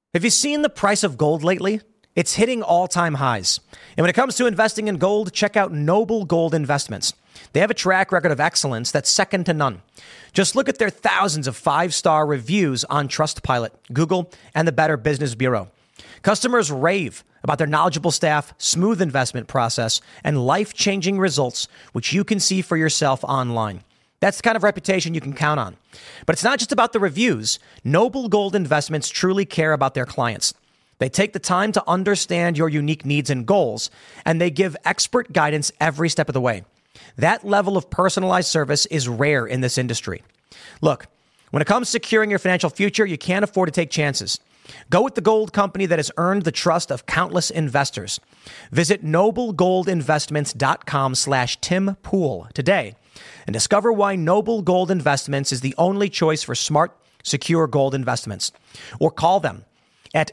Have you seen the price of gold lately? It's hitting all-time highs. And when it comes to investing in gold, check out Noble Gold Investments. They have a track record of excellence that's second to none. Just look at their thousands of five-star reviews on Trustpilot, Google, and the Better Business Bureau. Customers rave about their knowledgeable staff, smooth investment process, and life-changing results, which you can see for yourself online. That's the kind of reputation you can count on. But it's not just about the reviews. Noble Gold Investments truly care about their clients. They take the time to understand your unique needs and goals, and they give expert guidance every step of the way. That level of personalized service is rare in this industry. Look, when it comes to securing your financial future, you can't afford to take chances. Go with the gold company that has earned the trust of countless investors. Visit noblegoldinvestments.com/Tim Pool today and discover why Noble Gold Investments is the only choice for smart, secure gold investments. Or call them at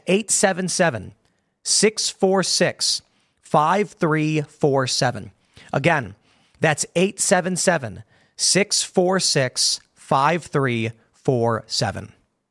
877-646-5347. Again, that's 877-646-5347.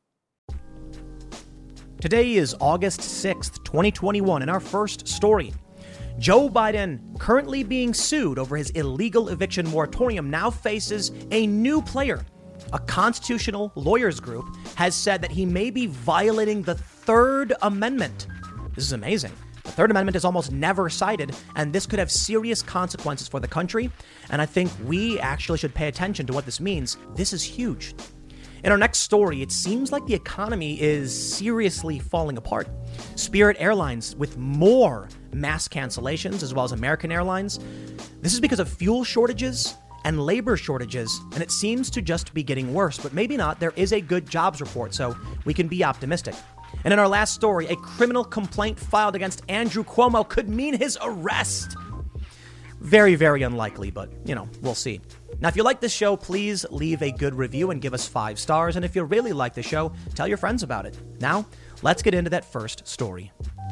Today is August 6th, 2021, and our first story. Joe Biden, currently being sued over his illegal eviction moratorium, now faces a new player. A constitutional lawyers group has said that he may be violating the Third Amendment. This is amazing. The Third Amendment is almost never cited, and this could have serious consequences for the country. And I think we actually should pay attention to what this means. This is huge. In our next story, it seems like the economy is seriously falling apart. Spirit Airlines with more mass cancellations, as well as American Airlines. This is because of fuel shortages and labor shortages, and it seems to just be getting worse. But maybe not. There is a good jobs report, so we can be optimistic. And in our last story, a criminal complaint filed against Andrew Cuomo could mean his arrest. Very, very unlikely, but, we'll see. Now, if you like this show, please leave a good review and give us 5 stars. And if you really like the show, tell your friends about it. Now, let's get into that first story.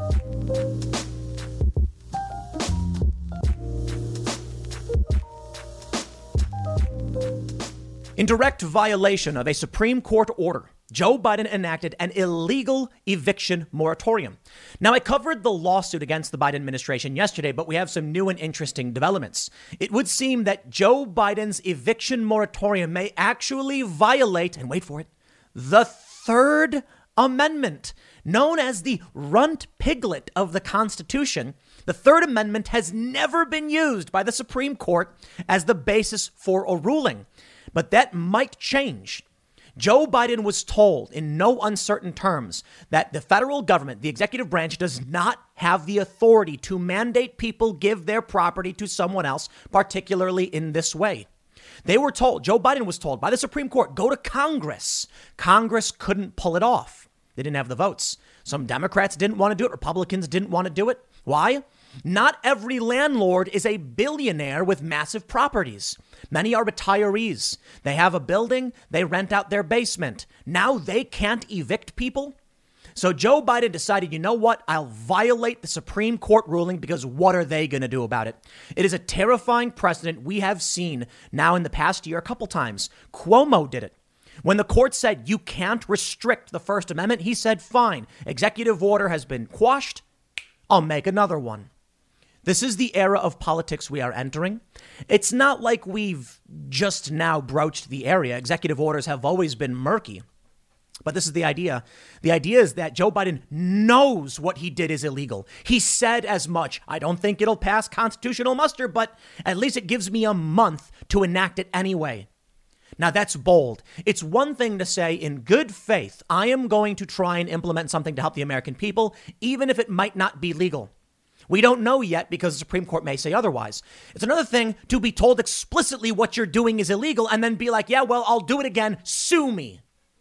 In direct violation of a Supreme Court order, Joe Biden enacted an illegal eviction moratorium. Now, I covered the lawsuit against the Biden administration yesterday, but we have some new and interesting developments. It would seem that Joe Biden's eviction moratorium may actually violate, and wait for it, the Third Amendment. Known as the runt piglet of the Constitution, the Third Amendment has never been used by the Supreme Court as the basis for a ruling. But that might change. Joe Biden was told in no uncertain terms that the federal government, the executive branch, does not have the authority to mandate people give their property to someone else, particularly in this way. They were told, Joe Biden was told by the Supreme Court, go to Congress. Congress couldn't pull it off. They didn't have the votes. Some Democrats didn't want to do it. Republicans didn't want to do it. Why? Not every landlord is a billionaire with massive properties. Many are retirees. They have a building. They rent out their basement. Now they can't evict people. So Joe Biden decided, you know what? I'll violate the Supreme Court ruling because what are they going to do about it? It is a terrifying precedent we have seen now in the past year a couple times. Cuomo did it. When the court said you can't restrict the First Amendment, he said, fine, executive order has been quashed. I'll make another one. This is the era of politics we are entering. It's not like we've just now broached the area. Executive orders have always been murky. But this is the idea. The idea is that Joe Biden knows what he did is illegal. He said as much. I don't think it'll pass constitutional muster, but at least it gives me a month to enact it anyway. Now, that's bold. It's one thing to say in good faith, I am going to try and implement something to help the American people, even if it might not be legal. We don't know yet because the Supreme Court may say otherwise. It's another thing to be told explicitly what you're doing is illegal and then be like, yeah, well, I'll do it again. Sue me.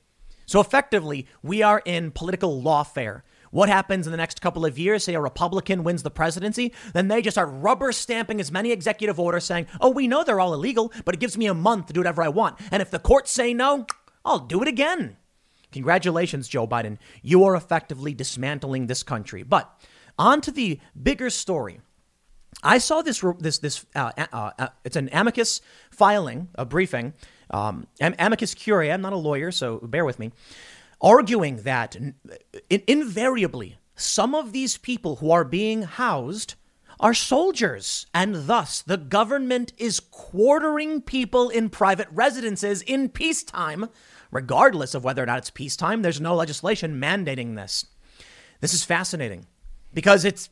So effectively, we are in political lawfare. What happens in the next couple of years? Say a Republican wins the presidency, then they just start rubber stamping as many executive orders saying, oh, we know they're all illegal, but it gives me a month to do whatever I want. And if the courts say no, I'll do it again. Congratulations, Joe Biden. You are effectively dismantling this country. But on to the bigger story. I saw it's an amicus filing, a briefing, amicus curiae. I'm not a lawyer, so bear with me. arguing that invariably some of these people who are being housed are soldiers, and thus the government is quartering people in private residences in peacetime, regardless of whether or not it's peacetime. There's no legislation mandating this. This is fascinating because it's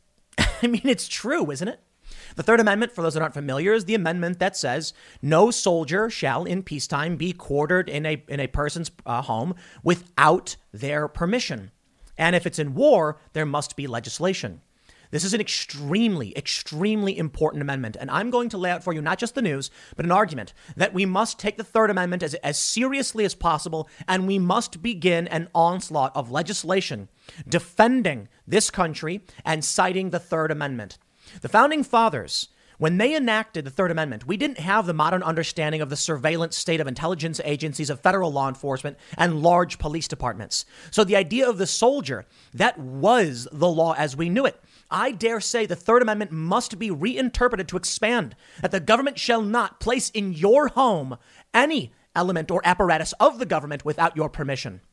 true, isn't it? The Third Amendment, for those that aren't familiar, is the amendment that says no soldier shall in peacetime be quartered in a person's home without their permission. And if it's in war, there must be legislation. This is an extremely, extremely important amendment. And I'm going to lay out for you not just the news, but an argument that we must take the Third Amendment as seriously as possible. And we must begin an onslaught of legislation defending this country and citing the Third Amendment. The founding fathers, when they enacted the Third Amendment, we didn't have the modern understanding of the surveillance state of intelligence agencies, of federal law enforcement, and large police departments. So the idea of the soldier, that was the law as we knew it. I dare say the Third Amendment must be reinterpreted to expand that the government shall not place in your home any element or apparatus of the government without your permission.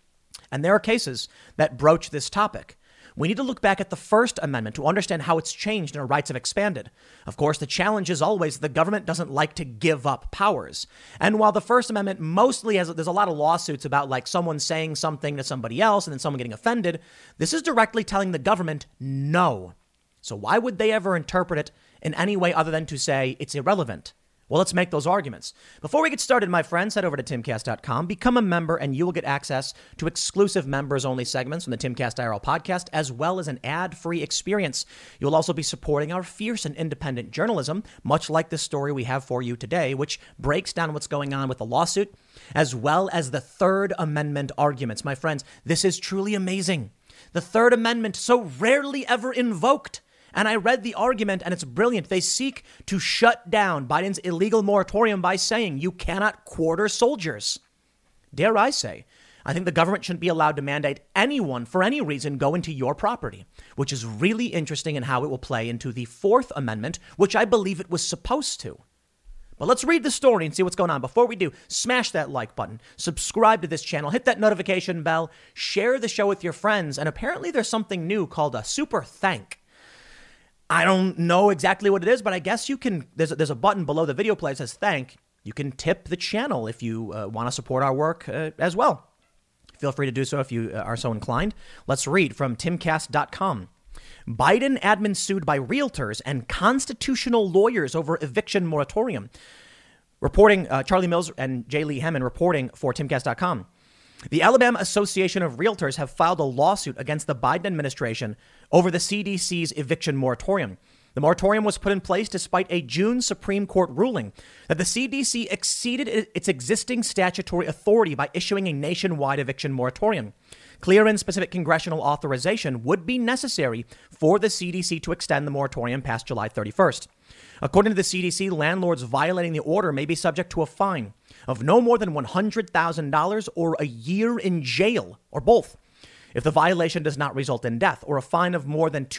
And there are cases that broach this topic. We need to look back at the First Amendment to understand how it's changed and our rights have expanded. Of course, the challenge is always the government doesn't like to give up powers. And while the First Amendment mostly there's a lot of lawsuits about like someone saying something to somebody else and then someone getting offended, this is directly telling the government no. So why would they ever interpret it in any way other than to say it's irrelevant? Well, let's make those arguments. Before we get started, my friends, head over to timcast.com, become a member, and you will get access to exclusive members-only segments from the Timcast IRL podcast, as well as an ad-free experience. You'll also be supporting our fierce and independent journalism, much like the story we have for you today, which breaks down what's going on with the lawsuit, as well as the Third Amendment arguments. My friends, this is truly amazing. The Third Amendment, so rarely ever invoked. And I read the argument, and it's brilliant. They seek to shut down Biden's illegal moratorium by saying you cannot quarter soldiers. Dare I say, I think the government shouldn't be allowed to mandate anyone for any reason go into your property, which is really interesting in how it will play into the Fourth Amendment, which I believe it was supposed to. But let's read the story and see what's going on. Before we do, smash that like button, subscribe to this channel, hit that notification bell, share the show with your friends, and apparently there's something new called a super thank. I don't know exactly what it is, but I guess you can, there's a button below the video player that says thank. You can tip the channel if you want to support our work as well. Feel free to do so if you are so inclined. Let's read from timcast.com. Biden admin sued by realtors and constitutional lawyers over eviction moratorium. Reporting, Charlie Mills and J. Lee Hemman reporting for timcast.com. The Alabama Association of Realtors have filed a lawsuit against the Biden administration over the CDC's eviction moratorium. The moratorium was put in place despite a June Supreme Court ruling that the CDC exceeded its existing statutory authority by issuing a nationwide eviction moratorium. Clear and specific congressional authorization would be necessary for the CDC to extend the moratorium past July 31st. According to the CDC, landlords violating the order may be subject to a fine of no more than $100,000 or a year in jail, or both, if the violation does not result in death, or a fine of more than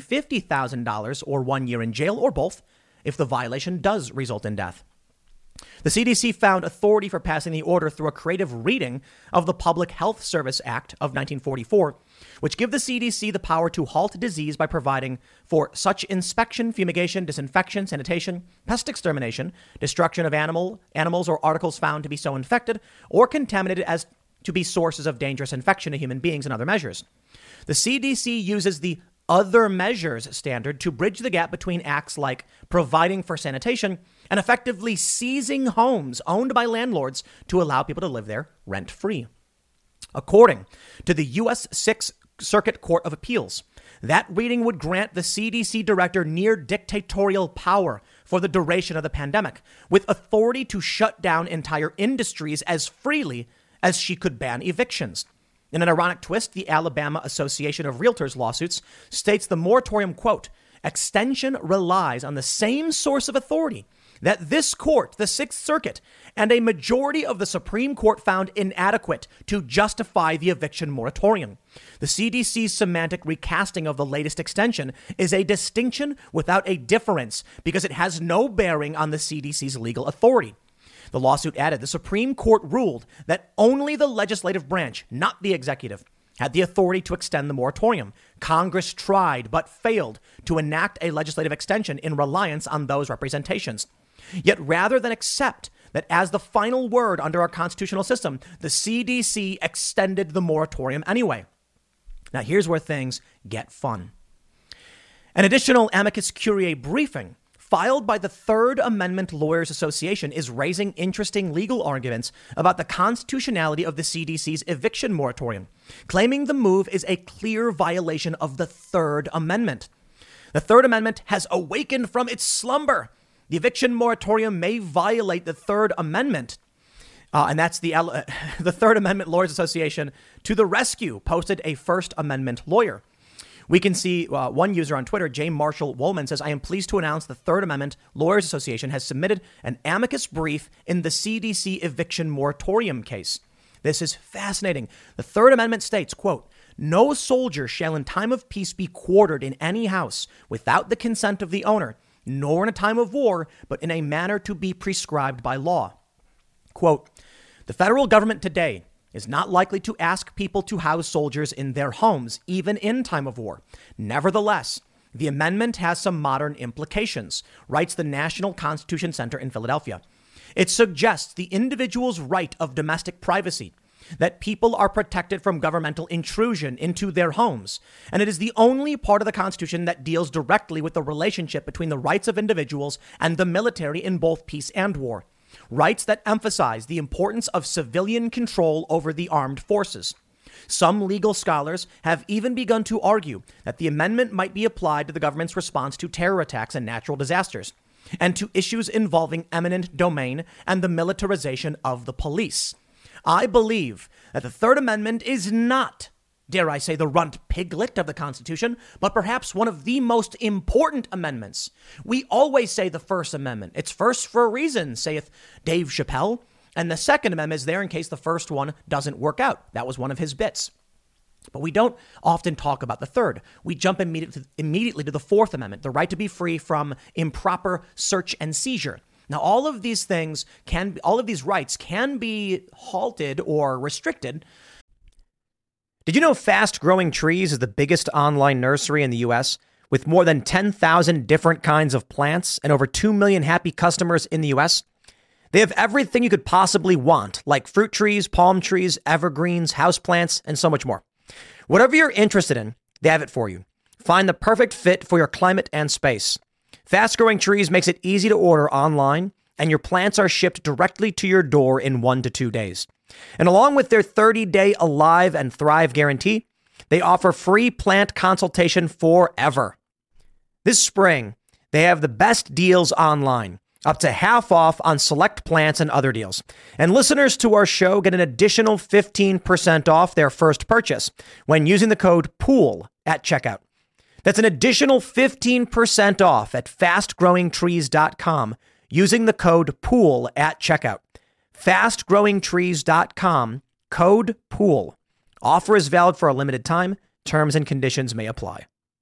$250,000 or 1 year in jail, or both, if the violation does result in death. The CDC found authority for passing the order through a creative reading of the Public Health Service Act of 1944, which give the CDC the power to halt disease by providing for such inspection, fumigation, disinfection, sanitation, pest extermination, destruction of animals or articles found to be so infected or contaminated as to be sources of dangerous infection to human beings and other measures. The CDC uses the other measures standard to bridge the gap between acts like providing for sanitation and effectively seizing homes owned by landlords to allow people to live there rent-free. According to the U.S. Sixth Circuit Court of Appeals, that reading would grant the CDC director near dictatorial power for the duration of the pandemic, with authority to shut down entire industries as freely as she could ban evictions. In an ironic twist, the Alabama Association of Realtors lawsuits states the moratorium, quote, extension relies on the same source of authority that this court, the Sixth Circuit, and a majority of the Supreme Court found inadequate to justify the eviction moratorium. The CDC's semantic recasting of the latest extension is a distinction without a difference because it has no bearing on the CDC's legal authority. The lawsuit added the Supreme Court ruled that only the legislative branch, not the executive, had the authority to extend the moratorium. Congress tried but failed to enact a legislative extension in reliance on those representations. Yet rather than accept that as the final word under our constitutional system, the CDC extended the moratorium anyway. Now here's where things get fun. An additional amicus curiae briefing filed by the Third Amendment Lawyers Association is raising interesting legal arguments about the constitutionality of the CDC's eviction moratorium, claiming the move is a clear violation of the Third Amendment. The Third Amendment has awakened from its slumber. The eviction moratorium may violate the Third Amendment. And that's the Third Amendment Lawyers Association to the rescue, posted a First Amendment lawyer. We can see one user on Twitter, J. Marshall Woolman, says, I am pleased to announce the Third Amendment Lawyers Association has submitted an amicus brief in the CDC eviction moratorium case. This is fascinating. The Third Amendment states, quote, no soldier shall in time of peace be quartered in any house without the consent of the owner, nor in a time of war, but in a manner to be prescribed by law. Quote, the federal government today is not likely to ask people to house soldiers in their homes, even in time of war. Nevertheless, the amendment has some modern implications, writes the National Constitution Center in Philadelphia. It suggests the individual's right of domestic privacy, that people are protected from governmental intrusion into their homes. And it is the only part of the Constitution that deals directly with the relationship between the rights of individuals and the military in both peace and war. Rights that emphasize the importance of civilian control over the armed forces. Some legal scholars have even begun to argue that the amendment might be applied to the government's response to terror attacks and natural disasters, and to issues involving eminent domain and the militarization of the police. I believe that the Third Amendment is not, dare I say, the runt piglet of the Constitution, but perhaps one of the most important amendments. We always say the First Amendment. It's first for a reason, saith Dave Chappelle. And the Second Amendment is there in case the first one doesn't work out. That was one of his bits. But we don't often talk about the third. We jump immediately to the Fourth Amendment, the right to be free from improper search and seizure. Now, all of these rights can be halted or restricted. Did you know Fast Growing Trees is the biggest online nursery in the U.S. with more than 10,000 different kinds of plants and over 2 million happy customers in the U.S.? They have everything you could possibly want, like fruit trees, palm trees, evergreens, houseplants, and so much more. Whatever you're interested in, they have it for you. Find the perfect fit for your climate and space. Fast Growing Trees makes it easy to order online, and your plants are shipped directly to your door in 1 to 2 days. And along with their 30-day Alive and Thrive guarantee, they offer free plant consultation forever. This spring, they have the best deals online, up to half off on select plants and other deals. And listeners to our show get an additional 15% off their first purchase when using the code POOL at checkout. That's an additional 15% off at fastgrowingtrees.com using the code POOL at checkout. fastgrowingtrees.com, code POOL. Offer is valid for a limited time. Terms and conditions may apply.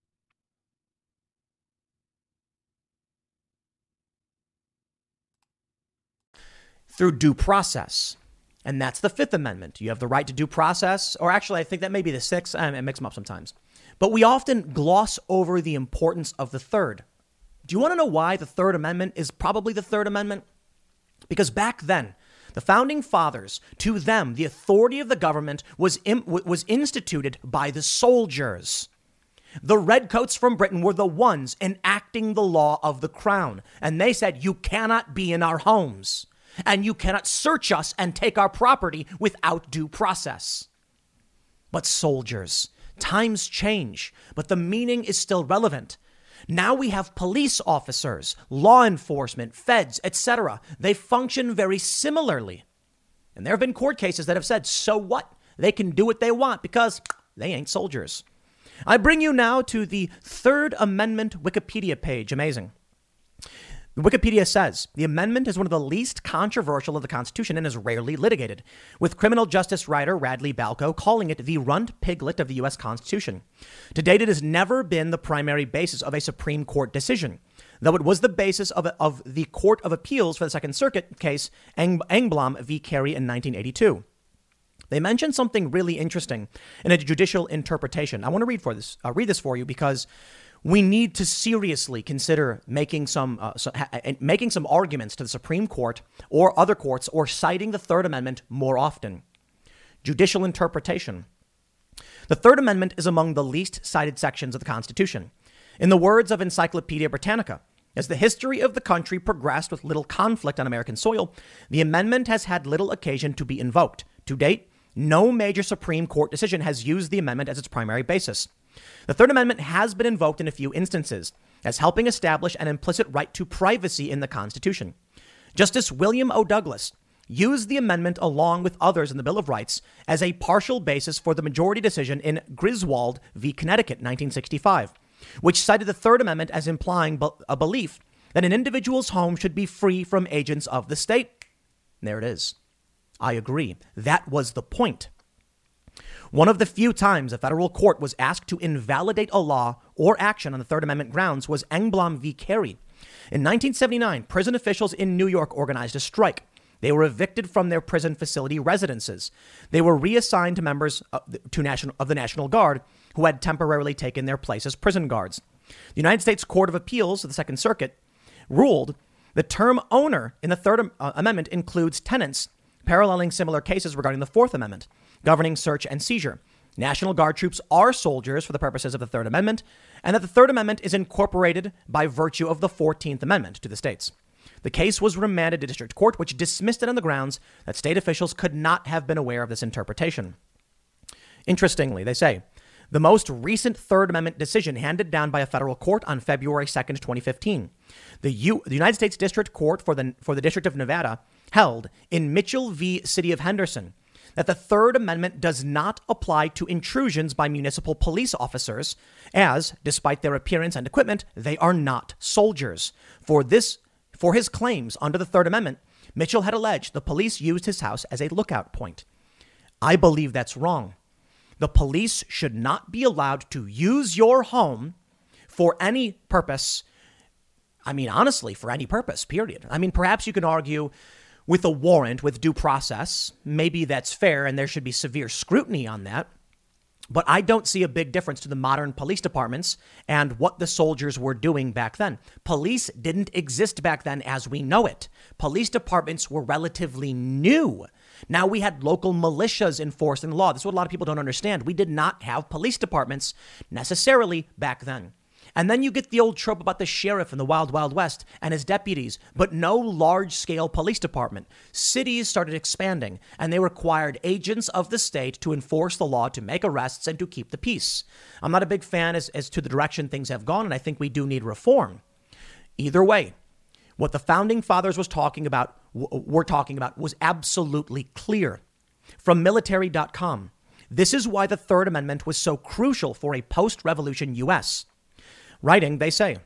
Through due process. And that's the Fifth Amendment. You have the right to due process, or actually, I think that may be the Sixth. I mix them up sometimes. But we often gloss over the importance of the Third. Do you want to know why the Third Amendment is probably the Third Amendment? Because back then, the founding fathers, to them, the authority of the government was instituted by the soldiers. The redcoats from Britain were the ones enacting the law of the crown. And they said, you cannot be in our homes. And you cannot search us and take our property without due process. But soldiers, times change, but the meaning is still relevant. Now we have police officers, law enforcement, feds, etc. They function very similarly. And there have been court cases that have said, so what? They can do what they want because they ain't soldiers. I bring you now to the Third Amendment Wikipedia page. Amazing. Wikipedia says the amendment is one of the least controversial of the Constitution and is rarely litigated, with criminal justice writer Radley Balko calling it the runt piglet of the U.S. Constitution. To date, it has never been the primary basis of a Supreme Court decision. though it was the basis of the Court of Appeals for the Second Circuit case Engblom v. Kerry in 1982. They mentioned something really interesting in a judicial interpretation. I want to read this for you because we need to seriously consider making some arguments to the Supreme Court or other courts or citing the Third Amendment more often. Judicial interpretation. The Third Amendment is among the least cited sections of the Constitution. In the words of Encyclopedia Britannica, as the history of the country progressed with little conflict on American soil, the amendment has had little occasion to be invoked. To date, no major Supreme Court decision has used the amendment as its primary basis. The Third Amendment has been invoked in a few instances as helping establish an implicit right to privacy in the Constitution. Justice William O. Douglas used the amendment along with others in the Bill of Rights as a partial basis for the majority decision in Griswold v. Connecticut, 1965, which cited the Third Amendment as implying a belief that an individual's home should be free from agents of the state. There it is. I agree. That was the point. One of the few times a federal court was asked to invalidate a law or action on the Third Amendment grounds was Engblom v. Kerry. In 1979, prison officials in New York organized a strike. They were evicted from their prison facility residences. They were reassigned to members of the National Guard who had temporarily taken their place as prison guards. The United States Court of Appeals of the Second Circuit ruled the term owner in the Third Amendment includes tenants, paralleling similar cases regarding the Fourth Amendment, governing search and seizure. National Guard troops are soldiers for the purposes of the Third Amendment, and that the Third Amendment is incorporated by virtue of the 14th Amendment to the states. The case was remanded to district court, which dismissed it on the grounds that state officials could not have been aware of this interpretation. Interestingly, they say, the most recent Third Amendment decision handed down by a federal court on February 2nd, 2015. The United States District Court for the District of Nevada held in Mitchell v. City of Henderson that the Third Amendment does not apply to intrusions by municipal police officers, as, despite their appearance and equipment, they are not soldiers. For his claims under the Third Amendment, Mitchell had alleged the police used his house as a lookout point. I believe that's wrong. The police should not be allowed to use your home for any purpose. I mean, honestly, for any purpose, period. I mean, perhaps you can argue with a warrant, with due process. Maybe that's fair and there should be severe scrutiny on that. But I don't see a big difference to the modern police departments and what the soldiers were doing back then. Police didn't exist back then as we know it. Police departments were relatively new. Now we had local militias enforcing the law. This is what a lot of people don't understand. We did not have police departments necessarily back then. And then you get the old trope about the sheriff in the Wild Wild West and his deputies, but no large-scale police department. Cities started expanding, and they required agents of the state to enforce the law, to make arrests, and to keep the peace. I'm not a big fan as to the direction things have gone, and I think we do need reform. Either way, what the Founding Fathers were talking about was absolutely clear. From military.com, this is why the Third Amendment was so crucial for a post-revolution U.S. Writing, they say,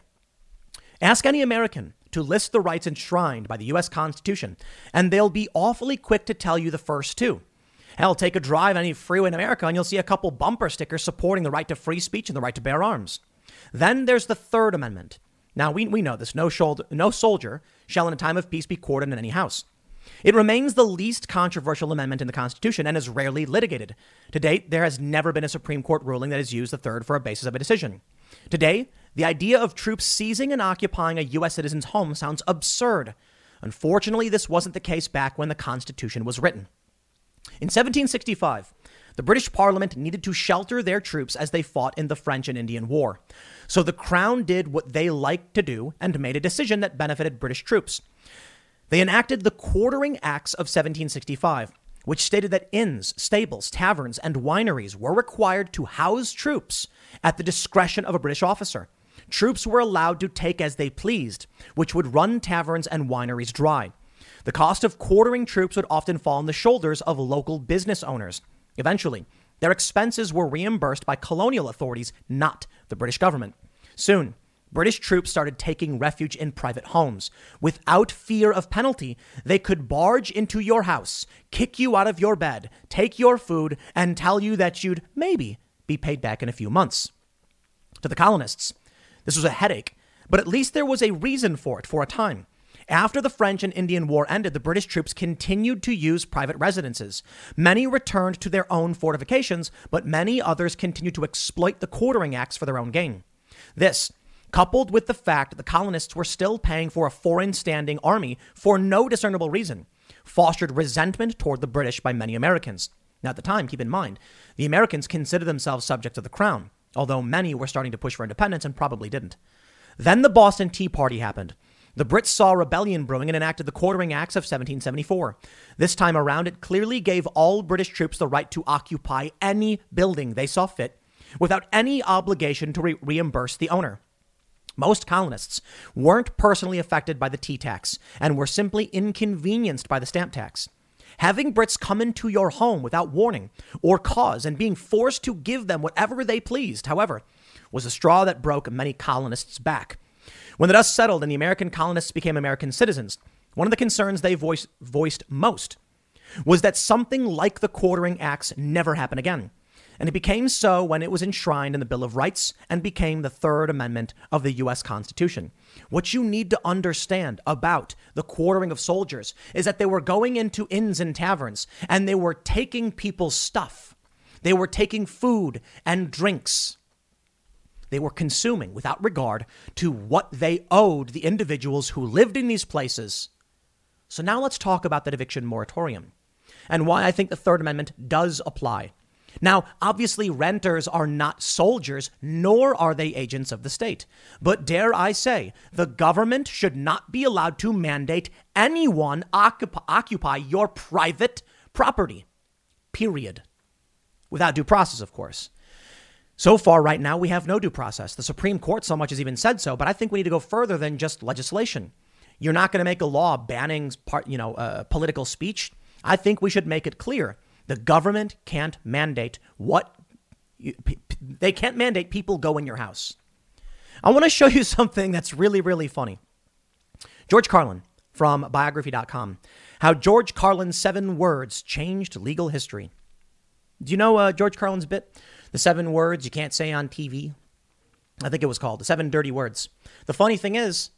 ask any American to list the rights enshrined by the U.S. Constitution, and they'll be awfully quick to tell you the first two. Hell, take a drive on any freeway in America, and you'll see a couple bumper stickers supporting the right to free speech and the right to bear arms. Then there's the Third Amendment. Now, we know this. No soldier shall in a time of peace be quartered in any house. It remains the least controversial amendment in the Constitution and is rarely litigated. To date, there has never been a Supreme Court ruling that has used the third for a basis of a decision. Today, the idea of troops seizing and occupying a U.S. citizen's home sounds absurd. Unfortunately, this wasn't the case back when the Constitution was written. In 1765, the British Parliament needed to shelter their troops as they fought in the French and Indian War. So the Crown did what they liked to do and made a decision that benefited British troops. They enacted the Quartering Acts of 1765, which stated that inns, stables, taverns, and wineries were required to house troops at the discretion of a British officer. Troops were allowed to take as they pleased, which would run taverns and wineries dry. The cost of quartering troops would often fall on the shoulders of local business owners. Eventually, their expenses were reimbursed by colonial authorities, not the British government. Soon, British troops started taking refuge in private homes. Without fear of penalty, they could barge into your house, kick you out of your bed, take your food, and tell you that you'd maybe be paid back in a few months. To the colonists, this was a headache, But at least there was a reason for it for a time. After the French and Indian War ended, the British troops continued to use private residences. Many returned to their own fortifications, but many others continued to exploit the quartering acts for their own gain. This, coupled with the fact that the colonists were still paying for a foreign standing army for no discernible reason, fostered resentment toward the British by many Americans. Now, at the time, keep in mind, the Americans considered themselves subjects of the crown, although many were starting to push for independence and probably didn't. Then the Boston Tea Party happened. The Brits saw rebellion brewing and enacted the Quartering Acts of 1774. This time around, it clearly gave all British troops the right to occupy any building they saw fit without any obligation to reimburse the owner. Most colonists weren't personally affected by the tea tax and were simply inconvenienced by the stamp tax. Having Brits come into your home without warning or cause and being forced to give them whatever they pleased, however, was a straw that broke many colonists' back. When the dust settled and the American colonists became American citizens, one of the concerns they voiced most was that something like the Quartering Acts never happen again. And it became so when it was enshrined in the Bill of Rights and became the Third Amendment of the U.S. Constitution. What you need to understand about the quartering of soldiers is that they were going into inns and taverns and they were taking people's stuff. They were taking food and drinks. They were consuming without regard to what they owed the individuals who lived in these places. So now let's talk about that eviction moratorium and why I think the Third Amendment does apply. Now, obviously, renters are not soldiers, nor are they agents of the state. But dare I say, the government should not be allowed to mandate anyone occupy your private property, period. Without due process, of course. So far, right now, we have no due process. The Supreme Court so much has even said so, but I think we need to go further than just legislation. You're not going to make a law banning political speech. I think we should make it clear. The government can't mandate they can't mandate people go in your house. I want to show you something that's really, really funny. George Carlin from biography.com, how George Carlin's 7 words changed legal history. Do you know George Carlin's bit? The 7 words you can't say on TV. I think it was called the 7 dirty words. The funny thing is,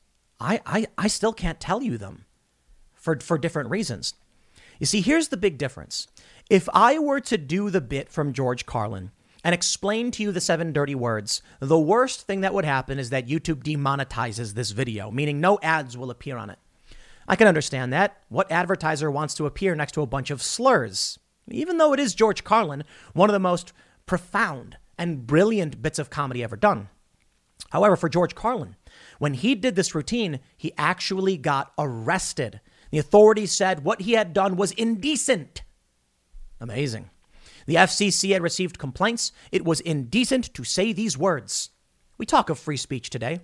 I still can't tell you them for different reasons. You see, here's the big difference. If I were to do the bit from George Carlin and explain to you the 7 dirty words, the worst thing that would happen is that YouTube demonetizes this video, meaning no ads will appear on it. I can understand that. What advertiser wants to appear next to a bunch of slurs? Even though it is George Carlin, one of the most profound and brilliant bits of comedy ever done. However, for George Carlin, when he did this routine, he actually got arrested. The authorities said what he had done was indecent. Amazing. The FCC had received complaints. It was indecent to say these words. We talk of free speech today.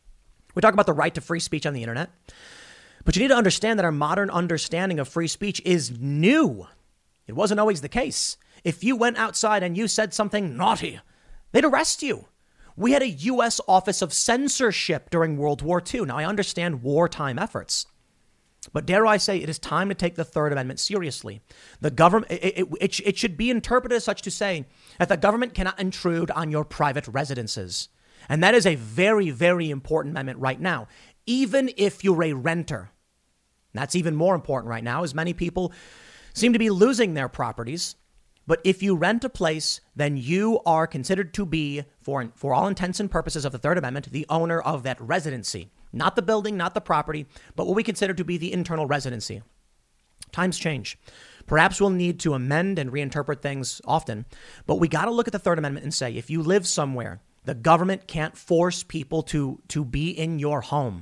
We talk about the right to free speech on the internet. But you need to understand that our modern understanding of free speech is new. It wasn't always the case. If you went outside and you said something naughty, they'd arrest you. We had a U.S. Office of Censorship during World War II. Now, I understand wartime efforts. But dare I say, it is time to take the Third Amendment seriously. The government, it should be interpreted as such to say that the government cannot intrude on your private residences. And that is a very, very important amendment right now, even if you're a renter. That's even more important right now, as many people seem to be losing their properties. But if you rent a place, then you are considered to be, for all intents and purposes of the Third Amendment, the owner of that residency. Not the building, not the property, but what we consider to be the internal residency. Times change. Perhaps we'll need to amend and reinterpret things often, but we got to look at the Third Amendment and say, if you live somewhere, the government can't force people to be in your home.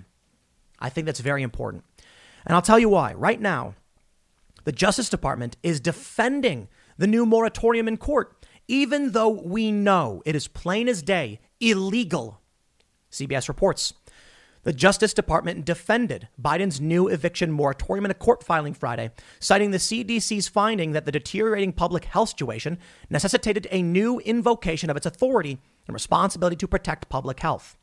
I think that's very important. And I'll tell you why. Right now, the Justice Department is defending the new moratorium in court, even though we know it is plain as day illegal. CBS reports. The Justice Department defended Biden's new eviction moratorium in a court filing Friday, citing the CDC's finding that the deteriorating public health situation necessitated a new invocation of its authority and responsibility to protect public health.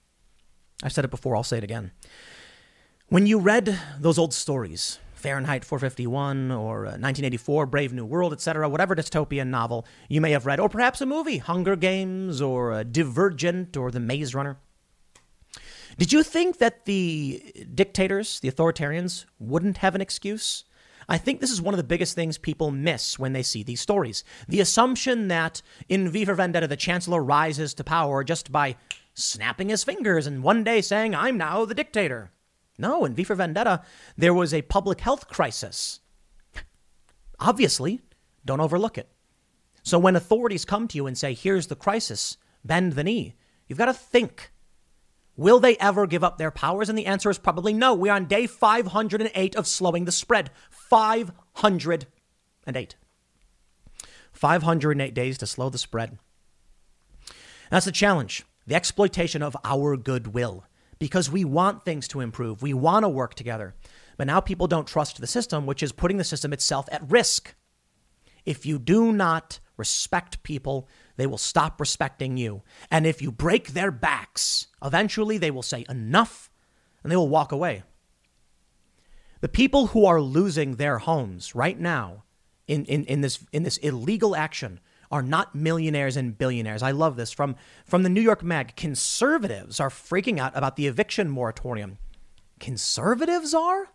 I've said it before, I'll say it again. When you read those old stories, Fahrenheit 451 or 1984, Brave New World, etc., whatever dystopian novel you may have read, or perhaps a movie, Hunger Games or Divergent or The Maze Runner, Did you think that the dictators, the authoritarians, wouldn't have an excuse? I think this is one of the biggest things people miss when they see these stories. The assumption that in V for Vendetta, the chancellor rises to power just by snapping his fingers and one day saying, I'm now the dictator. No, in V for Vendetta, there was a public health crisis. Obviously, don't overlook it. So when authorities come to you and say, here's the crisis, bend the knee, you've got to think. Will they ever give up their powers? And the answer is probably no. We're on day 508 of slowing the spread. 508. 508 days to slow the spread. That's the challenge. The exploitation of our goodwill. Because we want things to improve. We want to work together. But now people don't trust the system, which is putting the system itself at risk. If you do not respect people, they will stop respecting you. And if you break their backs, eventually they will say enough and they will walk away. The people who are losing their homes right now in this illegal action are not millionaires and billionaires. I love this. From the New York Mag, conservatives are freaking out about the eviction moratorium. Conservatives are?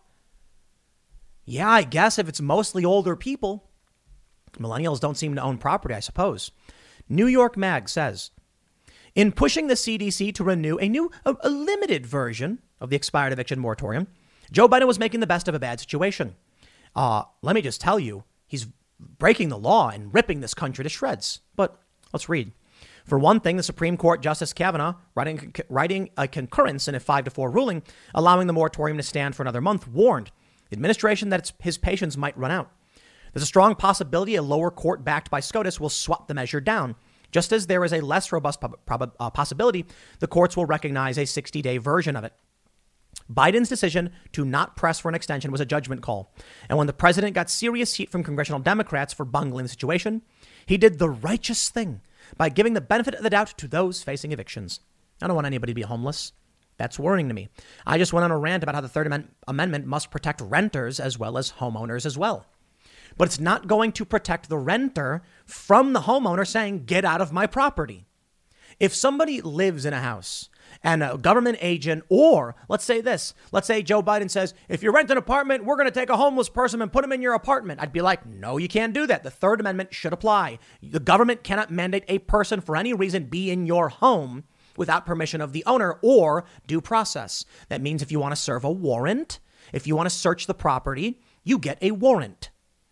Yeah, I guess if it's mostly older people. Millennials don't seem to own property, I suppose. New York Mag says, in pushing the CDC to renew a limited version of the expired eviction moratorium, Joe Biden was making the best of a bad situation. Let me just tell you, he's breaking the law and ripping this country to shreds. But let's read. For one thing, the Supreme Court Justice Kavanaugh, writing a concurrence in a 5-4 ruling, allowing the moratorium to stand for another month, warned the administration that his patience might run out. There's a strong possibility a lower court backed by SCOTUS will swap the measure down, just as there is a less robust possibility the courts will recognize a 60-day version of it. Biden's decision to not press for an extension was a judgment call. And when the president got serious heat from congressional Democrats for bungling the situation, he did the righteous thing by giving the benefit of the doubt to those facing evictions. I don't want anybody to be homeless. That's worrying to me. I just went on a rant about how the Third Amendment must protect renters as well as homeowners as well. But it's not going to protect the renter from the homeowner saying, get out of my property. If somebody lives in a house and a government agent, or let's say Joe Biden says, if you rent an apartment, we're going to take a homeless person and put him in your apartment. I'd be like, no, you can't do that. The Third Amendment should apply. The government cannot mandate a person for any reason be in your home without permission of the owner or due process. That means if you want to serve a warrant, if you want to search the property, you get a warrant.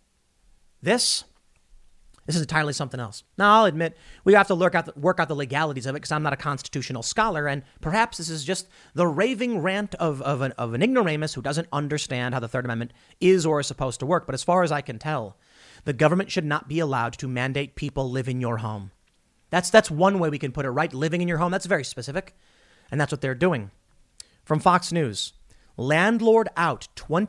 This is entirely something else. Now, I'll admit we have to work out the legalities of it because I'm not a constitutional scholar. And perhaps this is just the raving rant of an ignoramus who doesn't understand how the Third Amendment is or is supposed to work. But as far as I can tell, the government should not be allowed to mandate people live in your home. That's one way we can put it, right? Living in your home. That's very specific. And that's what they're doing. From Fox News. Landlord out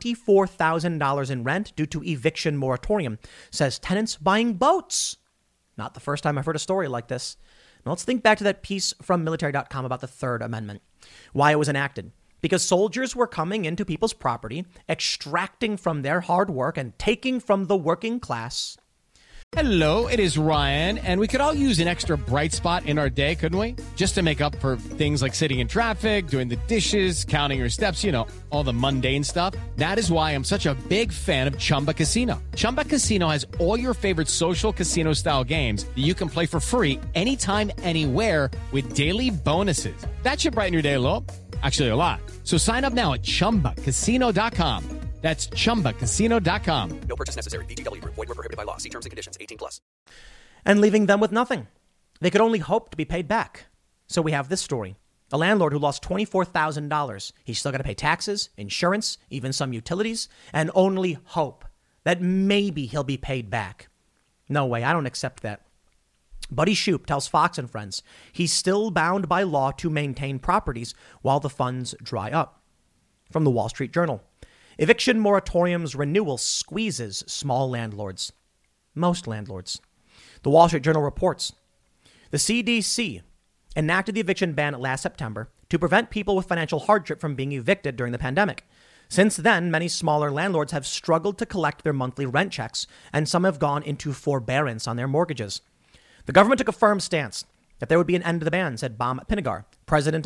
$24,000 in rent due to eviction moratorium, says tenants buying boats. Not the first time I've heard a story like this. Now let's think back to that piece from military.com about the Third Amendment, why it was enacted. Because soldiers were coming into people's property, extracting from their hard work and taking from the working class. Hello, it is Ryan, and we could all use an extra bright spot in our day, couldn't we? Just to make up for things like sitting in traffic, doing the dishes, counting your steps, all the mundane stuff. That is why I'm such a big fan of Chumba Casino. Chumba Casino has all your favorite social casino style games that you can play for free anytime, anywhere with daily bonuses. That should brighten your day a little. Actually, a lot. So sign up now at ChumbaCasino.com. That's ChumbaCasino.com. No purchase necessary. VGW Group. Void where prohibited by law. See terms and conditions. 18+. And leaving them with nothing. They could only hope to be paid back. So we have this story. A landlord who lost $24,000. He's still got to pay taxes, insurance, even some utilities, and only hope that maybe he'll be paid back. No way. I don't accept that. Buddy Shoop tells Fox and Friends he's still bound by law to maintain properties while the funds dry up. From the Wall Street Journal. Eviction moratorium's renewal squeezes small landlords. Most landlords. The Wall Street Journal reports the CDC enacted the eviction ban last September to prevent people with financial hardship from being evicted during the pandemic. Since then, many smaller landlords have struggled to collect their monthly rent checks, and some have gone into forbearance on their mortgages. The government took a firm stance that there would be an end to the ban, said Bam Pinagar, president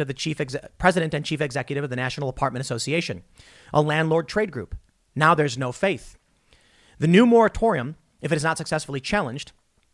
and chief executive of the National Apartment Association, a landlord trade group. Now there's no faith. The new moratorium, if it is not successfully challenged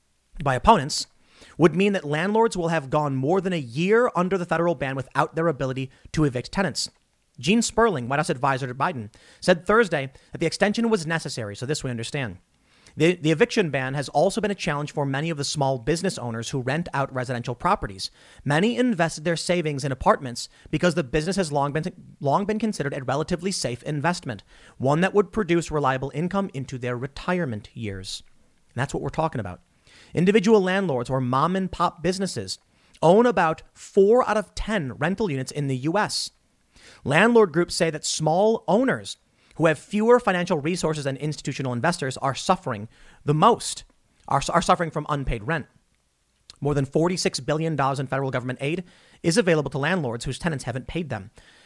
by opponents, would mean that landlords will have gone more than a year under the federal ban without their ability to evict tenants. Gene Sperling, White House advisor to Biden, said Thursday that the extension was necessary, so this we understand. The eviction ban has also been a challenge for many of the small business owners who rent out residential properties. Many invested their savings in apartments because the business has long been considered a relatively safe investment, one that would produce reliable income into their retirement years. And that's what we're talking about. Individual landlords or mom and pop businesses own about 4 out of 10 rental units in the U.S. Landlord groups say that small owners who have fewer financial resources than institutional investors are suffering the most, are suffering from unpaid rent. More than $46 billion in federal government aid is available to landlords whose tenants haven't paid them.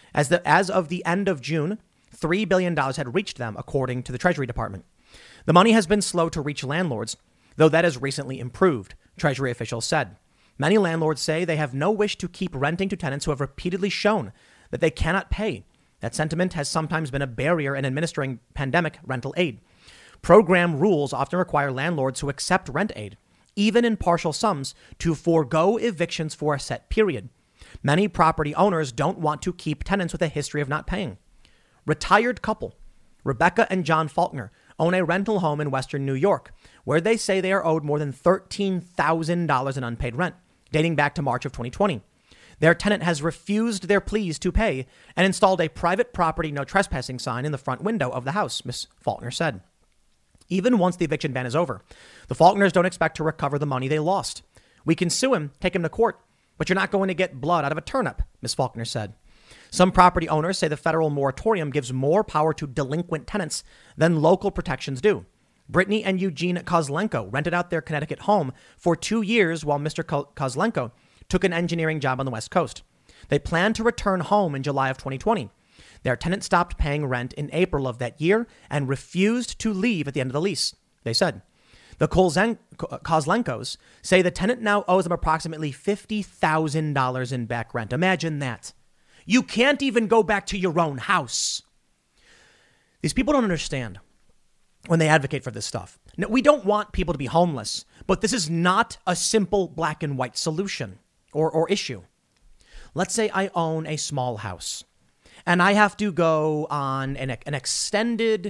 As of the end of June, $3 billion had reached them, according to the Treasury Department. The money has been slow to reach landlords, though that has recently improved, Treasury officials said. Many landlords say they have no wish to keep renting to tenants who have repeatedly shown that they cannot pay. That sentiment has sometimes been a barrier in administering pandemic rental aid. Program rules often require landlords who accept rent aid, even in partial sums, to forego evictions for a set period. Many property owners don't want to keep tenants with a history of not paying. Retired couple Rebecca and John Faulkner own a rental home in Western New York, where they say they are owed more than $13,000 in unpaid rent, dating back to March of 2020. Their tenant has refused their pleas to pay and installed a private property no trespassing sign in the front window of the house, Ms. Faulkner said. Even once the eviction ban is over, the Faulkners don't expect to recover the money they lost. We can sue him, take him to court, but you're not going to get blood out of a turnip, Ms. Faulkner said. Some property owners say the federal moratorium gives more power to delinquent tenants than local protections do. Brittany and Eugene Kozlenko rented out their Connecticut home for 2 years while Mr. Kozlenko took an engineering job on the West Coast. They plan to return home in July of 2020. Their tenant stopped paying rent in April of that year and refused to leave at the end of the lease, they said. The Kozlenkos say the tenant now owes them approximately $50,000 in back rent. Imagine that. You can't even go back to your own house. These people don't understand when they advocate for this stuff. Now, we don't want people to be homeless, but this is not a simple black and white solution or issue. Let's say I own a small house and I have to go on an extended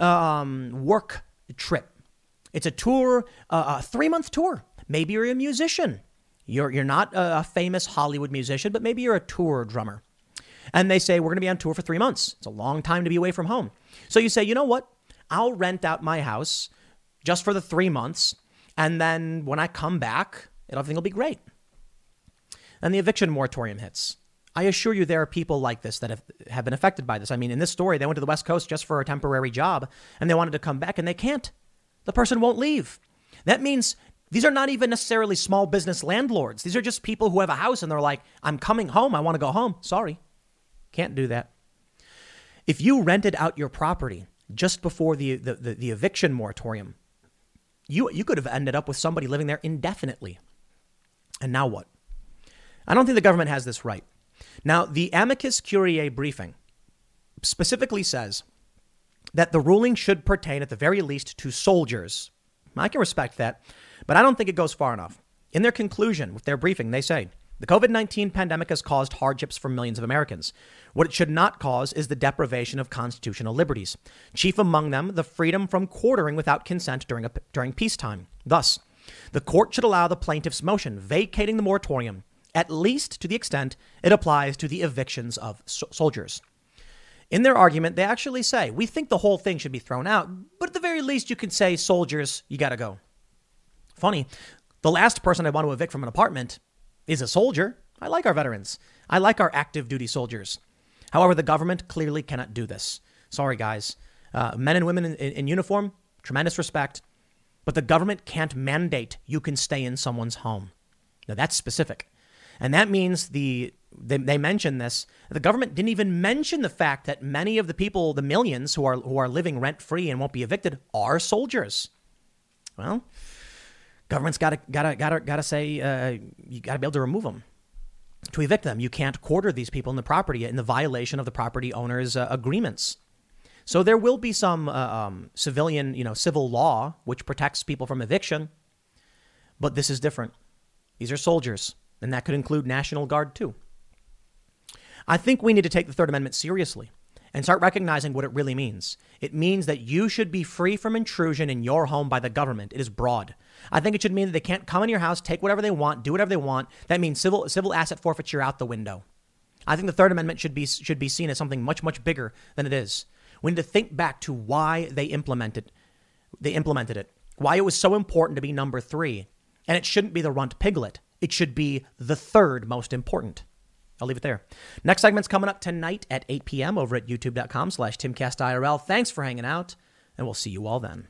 work trip. It's a tour, a 3-month tour. Maybe you're a musician. You're not a famous Hollywood musician, but maybe you're a tour drummer. And they say, we're going to be on tour for 3 months. It's a long time to be away from home. So you say, you know what? I'll rent out my house just for the 3 months. And then when I come back, everything will be great. And the eviction moratorium hits. I assure you there are people like this that have been affected by this. I mean, in this story, they went to the West Coast just for a temporary job and they wanted to come back and they can't. The person won't leave. That means these are not even necessarily small business landlords. These are just people who have a house and they're like, I'm coming home. I want to go home. Sorry. Can't do that. If you rented out your property just before the eviction moratorium, you could have ended up with somebody living there indefinitely. And now what? I don't think the government has this right. Now, the amicus curiae briefing specifically says that the ruling should pertain at the very least to soldiers. I can respect that, but I don't think it goes far enough. In their conclusion with their briefing, they say, the COVID-19 pandemic has caused hardships for millions of Americans. What it should not cause is the deprivation of constitutional liberties, chief among them the freedom from quartering without consent during peacetime. Thus, the court should allow the plaintiff's motion vacating the moratorium, at least to the extent it applies to the evictions of soldiers. In their argument, they actually say, we think the whole thing should be thrown out, but at the very least you could say, soldiers, you got to go. Funny, the last person I want to evict from an apartment is a soldier. I like our veterans. I like our active duty soldiers. However, the government clearly cannot do this. Sorry, guys. Men and women in uniform, tremendous respect. But the government can't mandate you can stay in someone's home. Now, that's specific. And that means they mentioned this. The government didn't even mention the fact that many of the people, the millions who are living rent free and won't be evicted, are soldiers. Well, Government's gotta say you gotta be able to remove them, to evict them. You can't quarter these people in the property in the violation of the property owners' agreements. So there will be some civil law which protects people from eviction, but this is different. These are soldiers, and that could include National Guard too. I think we need to take the Third Amendment seriously and start recognizing what it really means. It means that you should be free from intrusion in your home by the government. It is broad. I think it should mean that they can't come in your house, take whatever they want, do whatever they want. That means civil asset forfeiture out the window. I think the Third Amendment should be seen as something much, much bigger than it is. We need to think back to why they implemented it, why it was so important to be number 3. And it shouldn't be the runt piglet. It should be the third most important. I'll leave it there. Next segment's coming up tonight at 8 p.m. over at youtube.com/TimCastIRL. Thanks for hanging out, and we'll see you all then.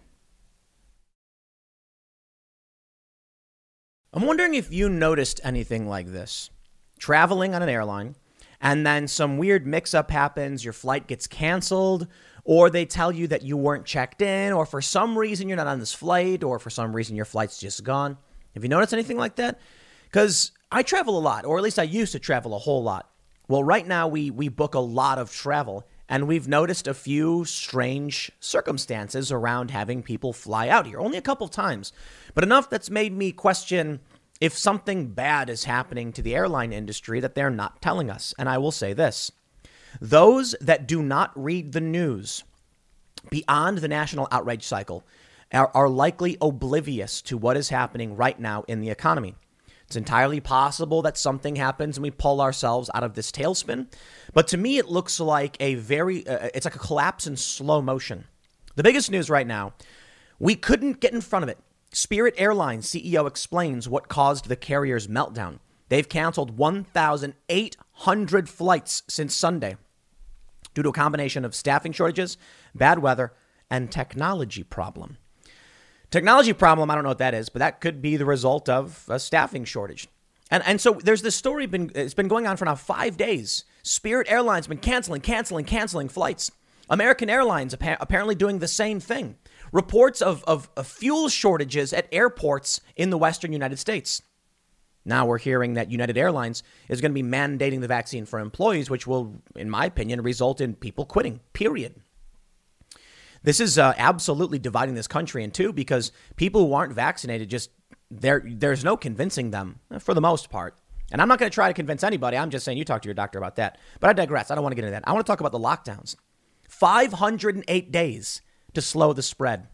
I'm wondering if you noticed anything like this. Traveling on an airline, and then some weird mix-up happens, your flight gets canceled, or they tell you that you weren't checked in, or for some reason you're not on this flight, or for some reason your flight's just gone. Have you noticed anything like that? Because I travel a lot, or at least I used to travel a whole lot. Well, right now we book a lot of travel, and we've noticed a few strange circumstances around having people fly out here. Only a couple of times, but enough that's made me question if something bad is happening to the airline industry that they're not telling us. And I will say this. Those that do not read the news beyond the national outrage cycle are likely oblivious to what is happening right now in the economy. It's entirely possible that something happens and we pull ourselves out of this tailspin. But to me, it looks like it's like a collapse in slow motion. The biggest news right now, we couldn't get in front of it. Spirit Airlines CEO explains what caused the carrier's meltdown. They've canceled 1,800 flights since Sunday due to a combination of staffing shortages, bad weather, and technology problem. Technology problem, I don't know what that is, but that could be the result of a staffing shortage. And so there's this story, it's been going on for now 5 days. Spirit Airlines been canceling flights. American Airlines apparently doing the same thing. Reports of fuel shortages at airports in the Western United States. Now we're hearing that United Airlines is going to be mandating the vaccine for employees, which will, in my opinion, result in people quitting, period. This is absolutely dividing this country in two because people who aren't vaccinated, there's no convincing them for the most part. And I'm not going to try to convince anybody. I'm just saying you talk to your doctor about that. But I digress. I don't want to get into that. I want to talk about the lockdowns. 508 days to slow the spread.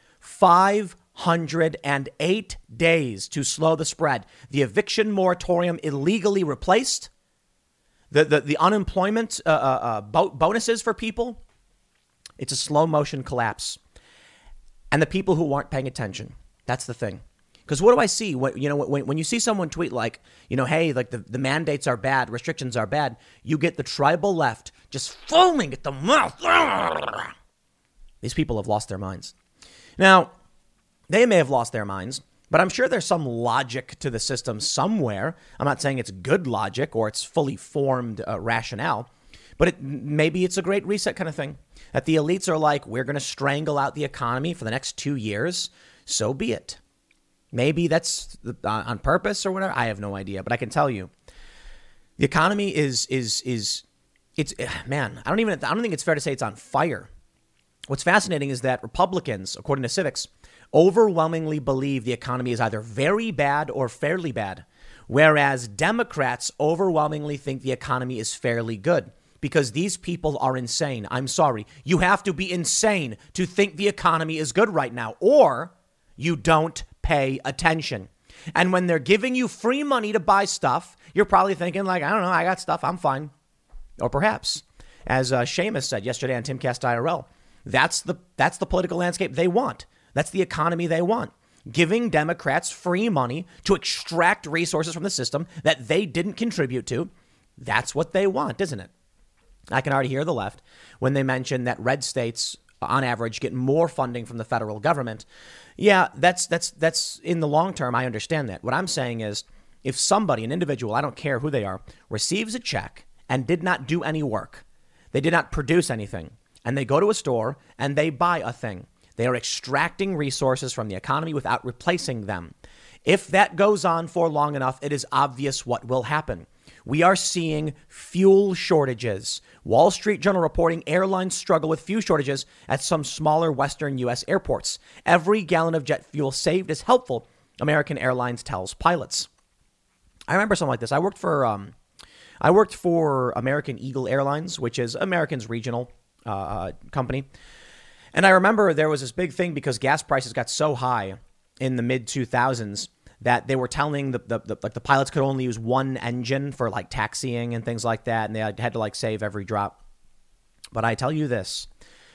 508 days to slow the spread. The eviction moratorium illegally replaced. The unemployment bonuses for people. It's a slow motion collapse. And the people who aren't paying attention. That's the thing. Because what do I see? When you see someone tweet like, hey, like the mandates are bad, restrictions are bad, you get the tribal left just foaming at the mouth. These people have lost their minds. Now, they may have lost their minds, but I'm sure there's some logic to the system somewhere. I'm not saying it's good logic or it's fully formed rationale, but maybe it's a great reset kind of thing. That the elites are like, we're going to strangle out the economy for the next 2 years. So be it. Maybe that's on purpose or whatever. I have no idea, but I can tell you, the economy it's man. I don't think it's fair to say it's on fire. What's fascinating is that Republicans, according to Civics, overwhelmingly believe the economy is either very bad or fairly bad, whereas Democrats overwhelmingly think the economy is fairly good. Because these people are insane. I'm sorry. You have to be insane to think the economy is good right now, or you don't pay attention. And when they're giving you free money to buy stuff, you're probably thinking like, I don't know, I got stuff, I'm fine. Or perhaps, as Seamus said yesterday on Timcast IRL, that's the political landscape they want. That's the economy they want. Giving Democrats free money to extract resources from the system that they didn't contribute to. That's what they want, isn't it? I can already hear the left when they mention that red states, on average, get more funding from the federal government. Yeah, that's in the long term. I understand that. What I'm saying is if somebody, an individual, I don't care who they are, receives a check and did not do any work, they did not produce anything, and they go to a store and they buy a thing, they are extracting resources from the economy without replacing them. If that goes on for long enough, it is obvious what will happen. We are seeing fuel shortages. Wall Street Journal reporting airlines struggle with fuel shortages at some smaller Western U.S. airports. Every gallon of jet fuel saved is helpful, American Airlines tells pilots. I remember something like this. I worked for American Eagle Airlines, which is American's regional company. And I remember there was this big thing because gas prices got so high in the mid 2000s that they were telling the pilots could only use one engine for like taxiing and things like that. And they had to like save every drop. But I tell you this,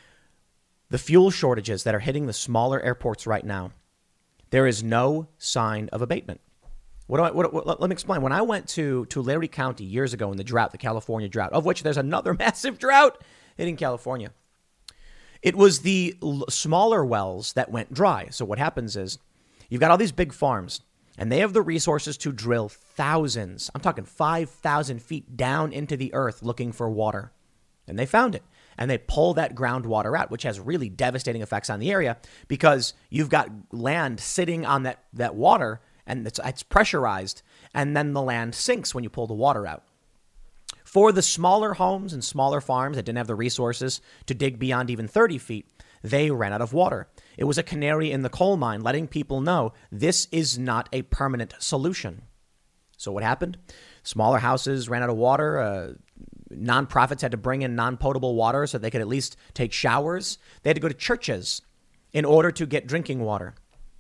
the fuel shortages that are hitting the smaller airports right now, there is no sign of abatement. Let me explain. When I went to Tulare County years ago in the drought, the California drought, of which there's another massive drought hitting California, it was the smaller wells that went dry. So what happens is you've got all these big farms and they have the resources to drill thousands. I'm talking 5,000 feet down into the earth looking for water. And they found it. And they pull that groundwater out, which has really devastating effects on the area because you've got land sitting on that water and it's pressurized. And then the land sinks when you pull the water out. For the smaller homes and smaller farms that didn't have the resources to dig beyond even 30 feet, they ran out of water. It was a canary in the coal mine, letting people know this is not a permanent solution. So what happened? Smaller houses ran out of water. Nonprofits had to bring in non-potable water so they could at least take showers. They had to go to churches in order to get drinking water.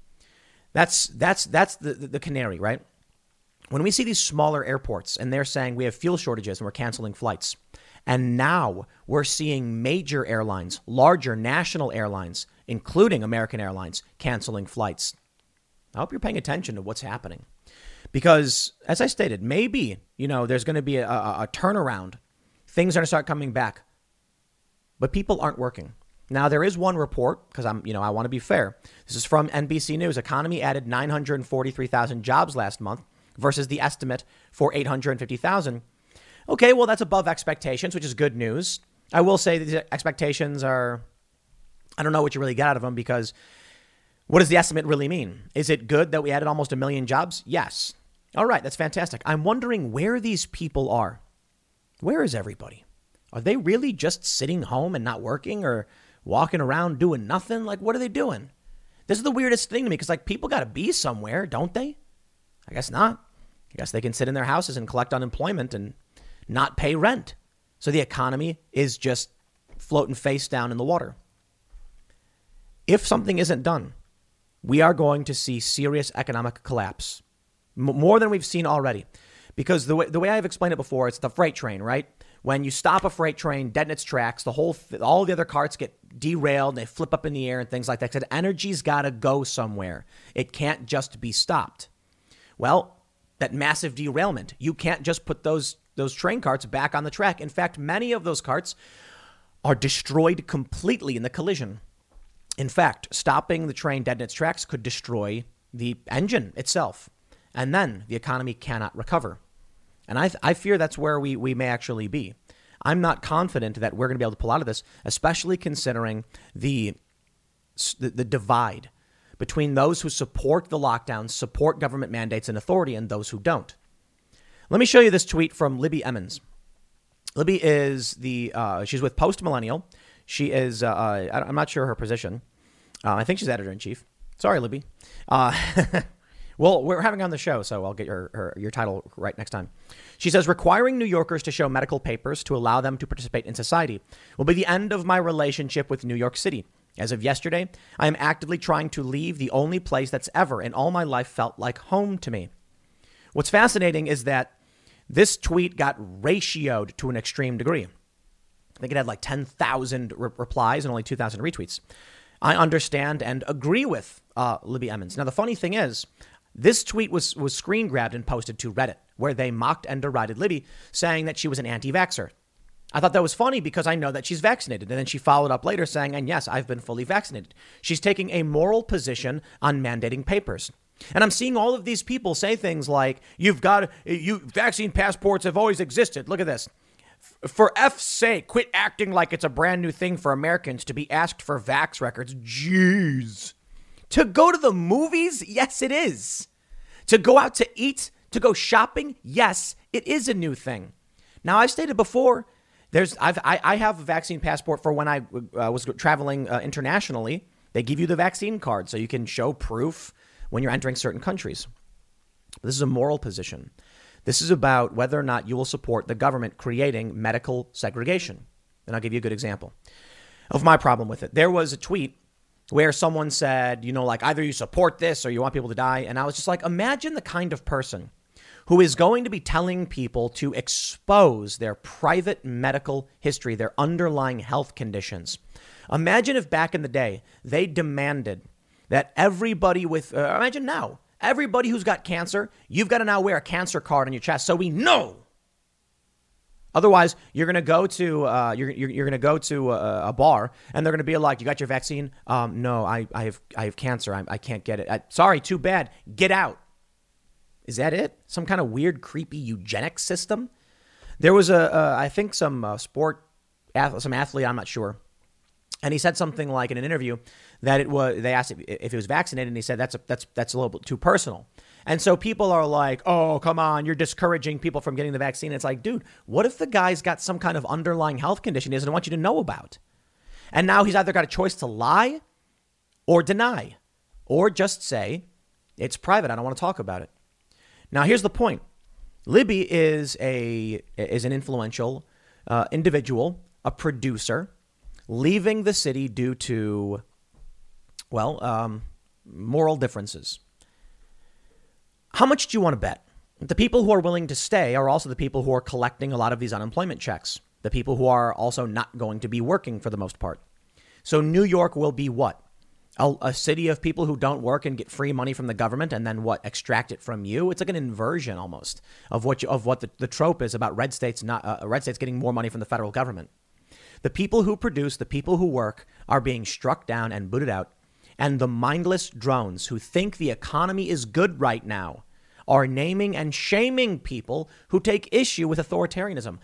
That's the canary, right? When we see these smaller airports and they're saying we have fuel shortages and we're canceling flights, and now we're seeing major airlines, larger national airlines, including American Airlines, canceling flights. I hope you're paying attention to what's happening. Because, as I stated, maybe, there's going to be a turnaround. Things are going to start coming back. But people aren't working. Now, there is one report, because I want to be fair. This is from NBC News. Economy added 943,000 jobs last month versus the estimate for 850,000. Okay, well, that's above expectations, which is good news. I will say these expectations are, I don't know what you really get out of them, because what does the estimate really mean? Is it good that we added almost 1 million jobs? Yes. All right, that's fantastic. I'm wondering where these people are. Where is everybody? Are they really just sitting home and not working, or walking around doing nothing? Like, what are they doing? This is the weirdest thing to me, because people got to be somewhere, don't they? I guess not. I guess they can sit in their houses and collect unemployment and not pay rent. So the economy is just floating face down in the water. If something isn't done, we are going to see serious economic collapse, more than we've seen already. Because the way I've explained it before, it's the freight train, right? When you stop a freight train dead in its tracks, all the other carts get derailed, they flip up in the air and things like that. Because energy's got to go somewhere. It can't just be stopped. Well, that massive derailment, you can't just put those train carts back on the track. In fact, many of those carts are destroyed completely in the collision. In fact, stopping the train dead in its tracks could destroy the engine itself. And then the economy cannot recover. And I fear that's where we may actually be. I'm not confident that we're going to be able to pull out of this, especially considering the divide between those who support the lockdowns, support government mandates and authority, and those who don't. Let me show you this tweet from Libby Emmons. Libby is she's with Post Millennial. She is, I'm not sure her position. I think she's editor-in-chief. Sorry, Libby. Well, we're having her on the show, so I'll get your title right next time. She says, requiring New Yorkers to show medical papers to allow them to participate in society will be the end of my relationship with New York City. As of yesterday, I am actively trying to leave the only place that's ever in all my life felt like home to me. What's fascinating is that this tweet got ratioed to an extreme degree. I think it had like 10,000 replies and only 2,000 retweets. I understand and agree with Libby Emmons. Now, the funny thing is, this tweet was screen grabbed and posted to Reddit, where they mocked and derided Libby, saying that she was an anti-vaxxer. I thought that was funny because I know that she's vaccinated. And then she followed up later saying, and yes, I've been fully vaccinated. She's taking a moral position on mandating papers. And I'm seeing all of these people say things like, vaccine passports have always existed. Look at this. For F's sake, quit acting like it's a brand new thing for Americans to be asked for vax records. Jeez. To go to the movies? Yes, it is. To go out to eat, to go shopping, yes, it is a new thing. Now, I've stated before, I have a vaccine passport for when I was traveling internationally. They give you the vaccine card so you can show proof when you're entering certain countries. This is a moral position. This is about whether or not you will support the government creating medical segregation. And I'll give you a good example of my problem with it. There was a tweet where someone said, like either you support this or you want people to die. And I was just like, imagine the kind of person who is going to be telling people to expose their private medical history, their underlying health conditions. Imagine if back in the day they demanded that everybody imagine now, everybody who's got cancer, you've got to now wear a cancer card on your chest so we know. Otherwise, you're going to go to a bar and they're going to be like, you got your vaccine? No, I have cancer. I can't get it. Sorry, too bad. Get out. Is that it? Some kind of weird, creepy eugenics system? There was I think some athlete, I'm not sure. And he said something like in an interview that they asked if he was vaccinated, and he said that's a little bit too personal. And so people are like, oh, come on, you're discouraging people from getting the vaccine. It's like, dude, what if the guy's got some kind of underlying health condition he doesn't want you to know about? And now he's either got a choice to lie or deny, or just say it's private. I don't want to talk about it. Now, here's the point. Libby is an influential individual, a producer, leaving the city due to, moral differences. How much do you want to bet? The people who are willing to stay are also the people who are collecting a lot of these unemployment checks. The people who are also not going to be working for the most part. So New York will be what? A city of people who don't work and get free money from the government and then what? Extract it from you? It's like an inversion almost of what the trope is about red states getting more money from the federal government. The people who produce, the people who work are being struck down and booted out. And the mindless drones who think the economy is good right now are naming and shaming people who take issue with authoritarianism.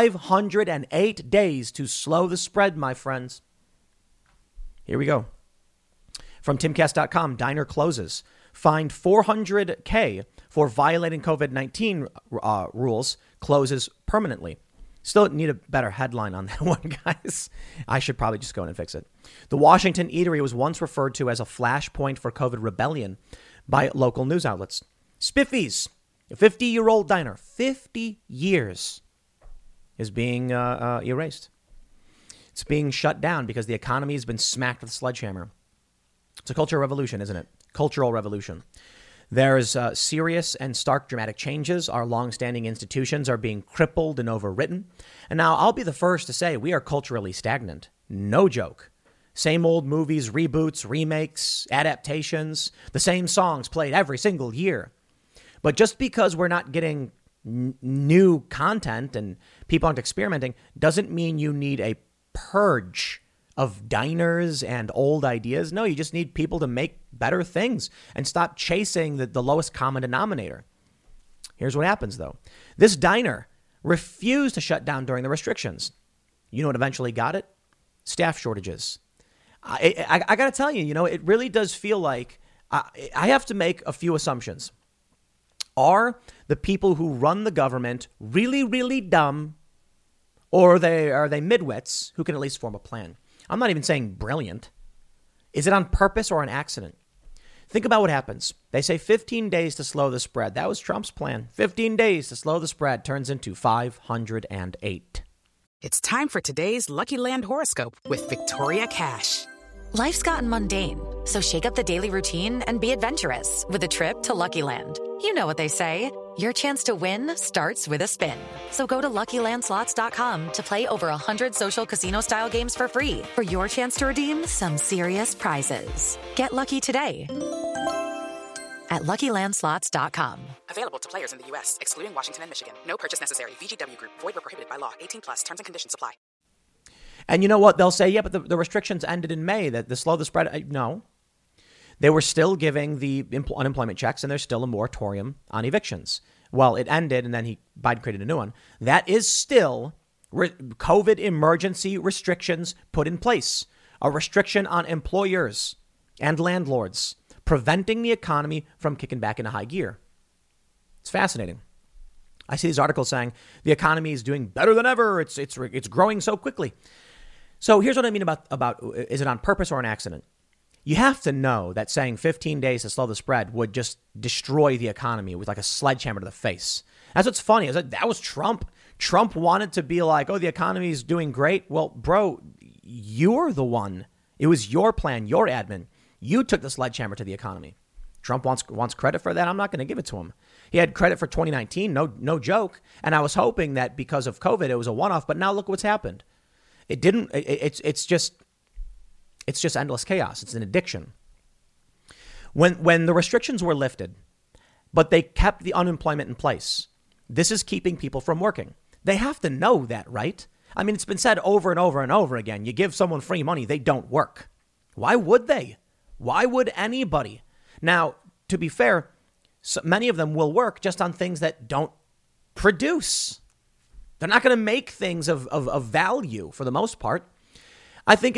508 days to slow the spread, my friends. Here we go. From timcast.com, diner closes. Fined $400K for violating COVID-19 rules, closes permanently. Still need a better headline on that one, guys. I should probably just go in and fix it. The Washington Eatery was once referred to as a flashpoint for COVID rebellion by local news outlets. Spiffy's, a 50-year-old diner, 50 years, is being erased. It's being shut down because the economy has been smacked with a sledgehammer. It's a cultural revolution, isn't it? Cultural revolution. There's serious and stark dramatic changes. Our longstanding institutions are being crippled and overwritten. And now I'll be the first to say we are culturally stagnant. No joke. Same old movies, reboots, remakes, adaptations, the same songs played every single year. But just because we're not getting new content and people aren't experimenting doesn't mean you need a purge of diners and old ideas. No, you just need people to make better things and stop chasing the lowest common denominator. Here's what happens, though. This diner refused to shut down during the restrictions. You know what eventually got it? Staff shortages. I got to tell you, it really does feel like I have to make a few assumptions. Are the people who run the government really, really dumb, or are they midwits who can at least form a plan? I'm not even saying brilliant. Is it on purpose or an accident? Think about what happens. They say 15 days to slow the spread. That was Trump's plan. 15 days to slow the spread turns into 508. It's time for today's Lucky Land horoscope with Victoria Cash. Life's gotten mundane, so shake up the daily routine and be adventurous with a trip to Lucky Land. You know what they say. Your chance to win starts with a spin. So go to LuckyLandSlots.com to play over 100 social casino-style games for free for your chance to redeem some serious prizes. Get lucky today at LuckyLandSlots.com. Available to players in the U.S., excluding Washington and Michigan. No purchase necessary. VGW Group. Void where prohibited by law. 18+. Terms and conditions apply. And you know what? They'll say, yeah, but the restrictions ended in May. That the slow the spread. No. They were still giving the unemployment checks, and there's still a moratorium on evictions. Well, it ended, and then Biden created a new one. That is still COVID emergency restrictions put in place. A restriction on employers and landlords, preventing the economy from kicking back into high gear. It's fascinating. I see these articles saying the economy is doing better than ever. It's growing so quickly. So here's what I mean about is it on purpose or an accident? You have to know that saying 15 days to slow the spread would just destroy the economy with like a sledgehammer to the face. That's what's funny. Is that was Trump. Trump wanted to be like, oh, the economy is doing great. Well, bro, you're the one. It was your plan, your admin. You took the sledgehammer to the economy. Trump wants credit for that. I'm not going to give it to him. He had credit for 2019. No joke. And I was hoping that because of COVID, it was a one-off. But now look what's happened. It didn't. It's just endless chaos. It's an addiction. When the restrictions were lifted, but they kept the unemployment in place, this is keeping people from working. They have to know that, right? I mean, it's been said over and over and over again. You give someone free money, they don't work. Why would they? Why would anybody? Now, to be fair, so many of them will work just on things that don't produce. They're not going to make things of value for the most part. I think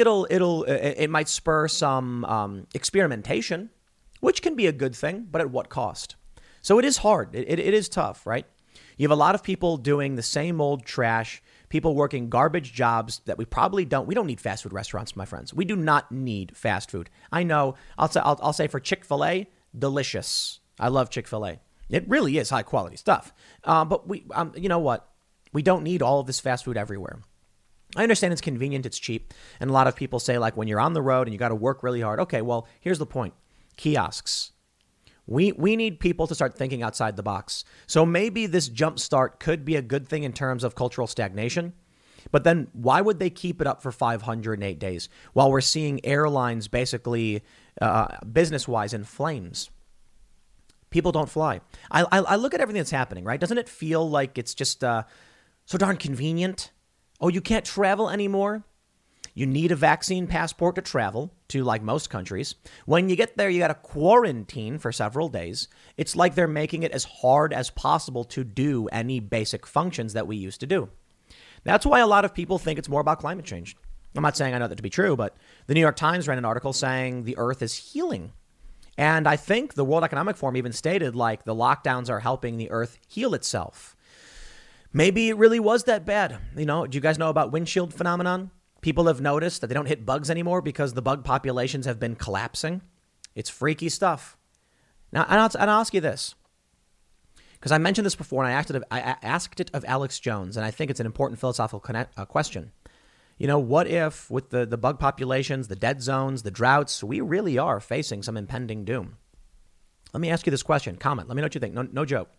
it might spur some experimentation, which can be a good thing, but at what cost? So it is hard. It is tough, right? You have a lot of people doing the same old trash, people working garbage jobs that we don't need fast food restaurants, my friends. We do not need fast food. I know. I'll say for Chick-fil-A, delicious. I love Chick-fil-A. It really is high quality stuff. But you know what? We don't need all of this fast food everywhere. I understand it's convenient, it's cheap. And a lot of people say, like, when you're on the road and you got to work really hard. Okay, well, here's the point. Kiosks. We need people to start thinking outside the box. So maybe this jump start could be a good thing in terms of cultural stagnation. But then why would they keep it up for 508 days while we're seeing airlines basically business-wise in flames? People don't fly. I look at everything that's happening, right? Doesn't it feel like it's just so darn convenient? Oh, you can't travel anymore? You need a vaccine passport to travel to, like most countries. When you get there, you got to quarantine for several days. It's like they're making it as hard as possible to do any basic functions that we used to do. That's why a lot of people think it's more about climate change. I'm not saying I know that to be true, but the New York Times ran an article saying the earth is healing. And I think the World Economic Forum even stated like the lockdowns are helping the earth heal itself. Maybe it really was that bad. You know, do you guys know about windshield phenomenon? People have noticed that they don't hit bugs anymore because the bug populations have been collapsing. It's freaky stuff. Now, and I'll ask you this, because I mentioned this before and I asked it of Alex Jones, and I think it's an important philosophical question. You know, what if with the bug populations, the dead zones, the droughts, we really are facing some impending doom? Let me ask you this question. Comment. Let me know what you think. No joke.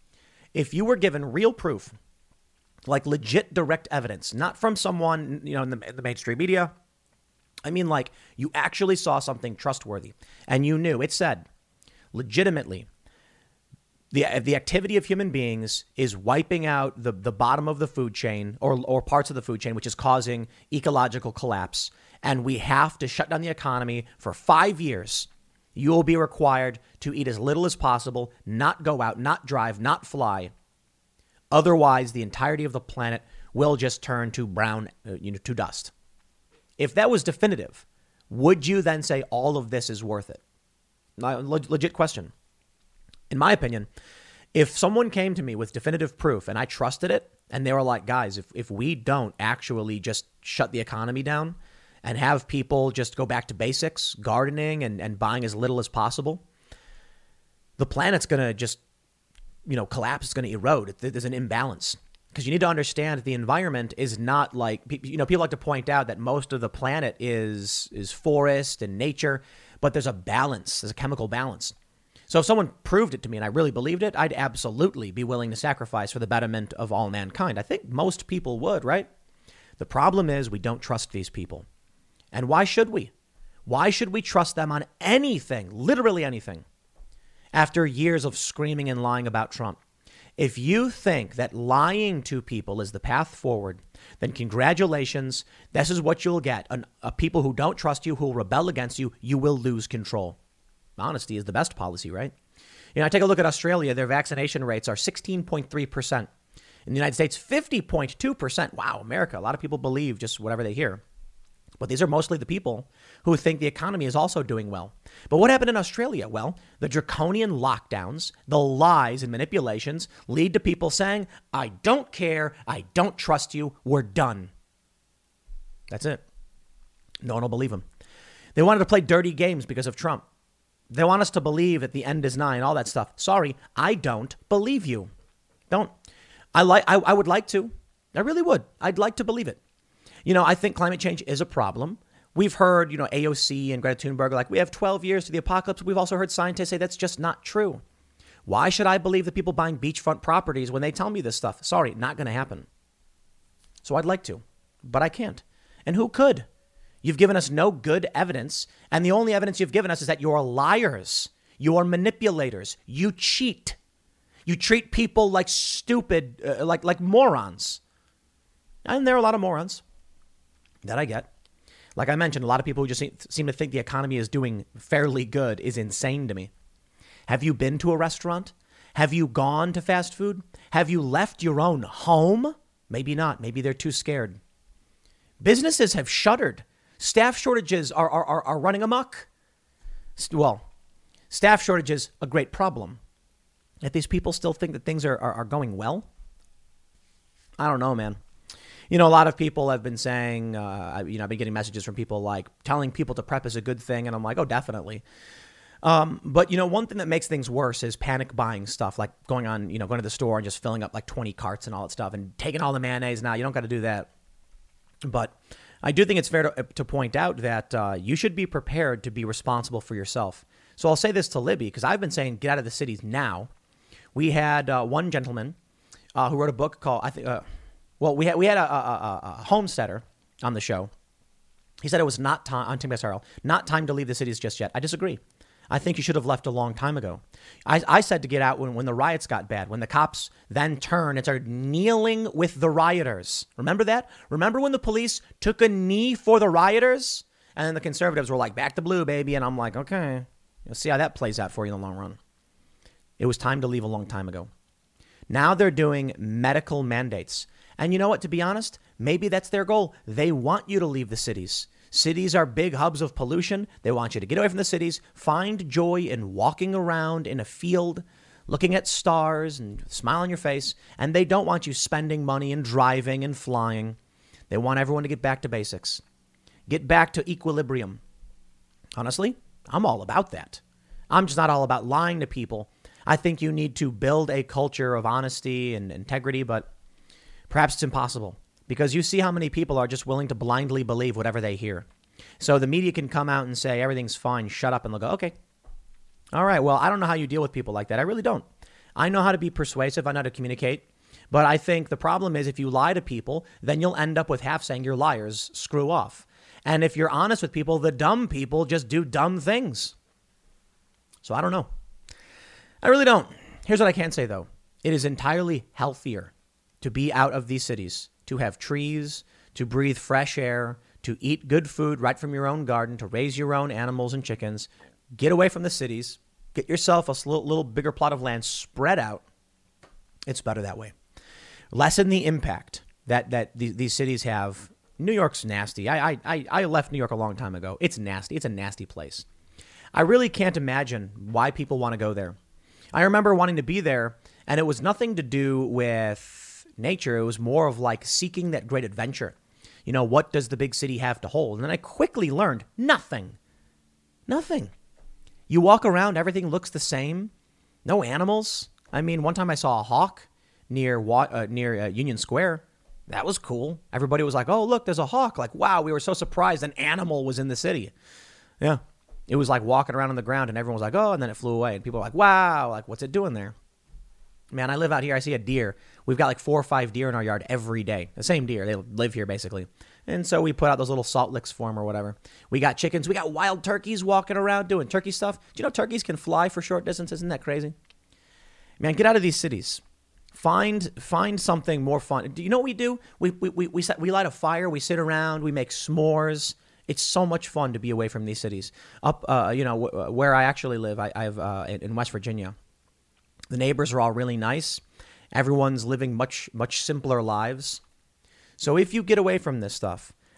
If you were given real proof, like legit direct evidence, not from someone, you know, in the mainstream media. I mean, like you actually saw something trustworthy and you knew it said legitimately the activity of human beings is wiping out the bottom of the food chain or parts of the food chain, which is causing ecological collapse. And we have to shut down the economy for 5 years. You will be required to eat as little as possible, not go out, not drive, not fly. Otherwise, the entirety of the planet will just turn to brown, to dust. If that was definitive, would you then say all of this is worth it? Legit question. In my opinion, if someone came to me with definitive proof and I trusted it and they were like, guys, if we don't actually just shut the economy down and have people just go back to basics, gardening and buying as little as possible, the planet's going to just collapse. Is going to erode. There's an imbalance because you need to understand the environment is not like, people like to point out that most of the planet is forest and nature, but there's a balance. There's a chemical balance. So if someone proved it to me and I really believed it, I'd absolutely be willing to sacrifice for the betterment of all mankind. I think most people would, right? The problem is we don't trust these people. And why should we? Why should we trust them on anything, literally anything? After years of screaming and lying about Trump. If you think that lying to people is the path forward, then congratulations. This is what you'll get. People who don't trust you, who will rebel against you, you will lose control. Honesty is the best policy, right? I take a look at Australia. Their vaccination rates are 16.3%. In the United States, 50.2%. Wow, America. A lot of people believe just whatever they hear. But these are mostly the people who think the economy is also doing well. But what happened in Australia? Well, the draconian lockdowns, the lies and manipulations lead to people saying, I don't care, I don't trust you, we're done. That's it. No one will believe them. They wanted to play dirty games because of Trump. They want us to believe that the end is nigh and all that stuff. Sorry, I don't believe you. Don't. I would like to. I really would. I'd like to believe it. You know, I think climate change is a problem. We've heard, AOC and Greta Thunberg are like, we have 12 years to the apocalypse. We've also heard scientists say that's just not true. Why should I believe the people buying beachfront properties when they tell me this stuff? Sorry, not going to happen. So I'd like to, but I can't. And who could? You've given us no good evidence. And the only evidence you've given us is that you're liars. You're manipulators. You cheat. You treat people like stupid, like morons. And there are a lot of morons that I get. Like I mentioned, a lot of people who just seem to think the economy is doing fairly good is insane to me. Have you been to a restaurant? Have you gone to fast food? Have you left your own home? Maybe not. Maybe they're too scared. Businesses have shuttered. Staff shortages are running amok. Well, staff shortages, a great problem. If these people still think that things are going well, I don't know, man. A lot of people have been saying, I've been getting messages from people like telling people to prep is a good thing. And I'm like, oh, definitely. But, one thing that makes things worse is panic buying stuff, like going to the store and just filling up like 20 carts and all that stuff and taking all the mayonnaise. Now, you don't got to do that. But I do think it's fair to point out that you should be prepared to be responsible for yourself. So I'll say this to Libby, because I've been saying get out of the cities now. We had one gentleman who wrote a book called, we had a homesteader on the show. He said it was not time on Tim SRL, not time to leave the cities just yet. I disagree. I think you should have left a long time ago. I said to get out when the riots got bad, when the cops then turned and started kneeling with the rioters. Remember that? Remember when the police took a knee for the rioters? And then the conservatives were like, back to blue, baby. And I'm like, okay, you'll see how that plays out for you in the long run. It was time to leave a long time ago. Now they're doing medical mandates. And you know what? To be honest, maybe that's their goal. They want you to leave the cities. Cities are big hubs of pollution. They want you to get away from the cities, find joy in walking around in a field, looking at stars and smile on your face. And they don't want you spending money and driving and flying. They want everyone to get back to basics, get back to equilibrium. Honestly, I'm all about that. I'm just not all about lying to people. I think you need to build a culture of honesty and integrity, but perhaps it's impossible. Because you see how many people are just willing to blindly believe whatever they hear. So the media can come out and say, everything's fine, shut up, and they'll go, okay. All right, well, I don't know how you deal with people like that. I really don't. I know how to be persuasive. I know how to communicate. But I think the problem is if you lie to people, then you'll end up with half saying you're liars, screw off. And if you're honest with people, the dumb people just do dumb things. So I don't know. I really don't. Here's what I can say, though. It is entirely healthier to be out of these cities, to have trees, to breathe fresh air, to eat good food right from your own garden, to raise your own animals and chickens. Get away from the cities. Get yourself a little bigger plot of land spread out. It's better that way. Lessen the impact that these cities have. New York's nasty. I left New York a long time ago. It's nasty. It's a nasty place. I really can't imagine why people want to go there. I remember wanting to be there, and it was nothing to do with nature. It was more of like seeking that great adventure. What does the big city have to hold? And then I quickly learned nothing. You walk around, everything looks the same. No animals. I mean, one time I saw a hawk near Union Square. That was cool. Everybody was like, oh, look, there's a hawk. Like, wow, we were so surprised an animal was in the city. Yeah. It was like walking around on the ground and everyone was like, oh, and then it flew away. And people were like, wow, like, what's it doing there? Man, I live out here. I see a deer. We've got like 4 or 5 deer in our yard every day. The same deer. They live here basically. And so we put out those little salt licks for them or whatever. We got chickens. We got wild turkeys walking around doing turkey stuff. Do you know turkeys can fly for short distances? Isn't that crazy? Man, get out of these cities. Find something more fun. Do you know what we do? We light a fire. We sit around. We make s'mores. It's so much fun to be away from these cities. Up, where I actually live, I've in West Virginia. The neighbors are all really nice. Everyone's living much simpler lives. So if you get away from this stuff,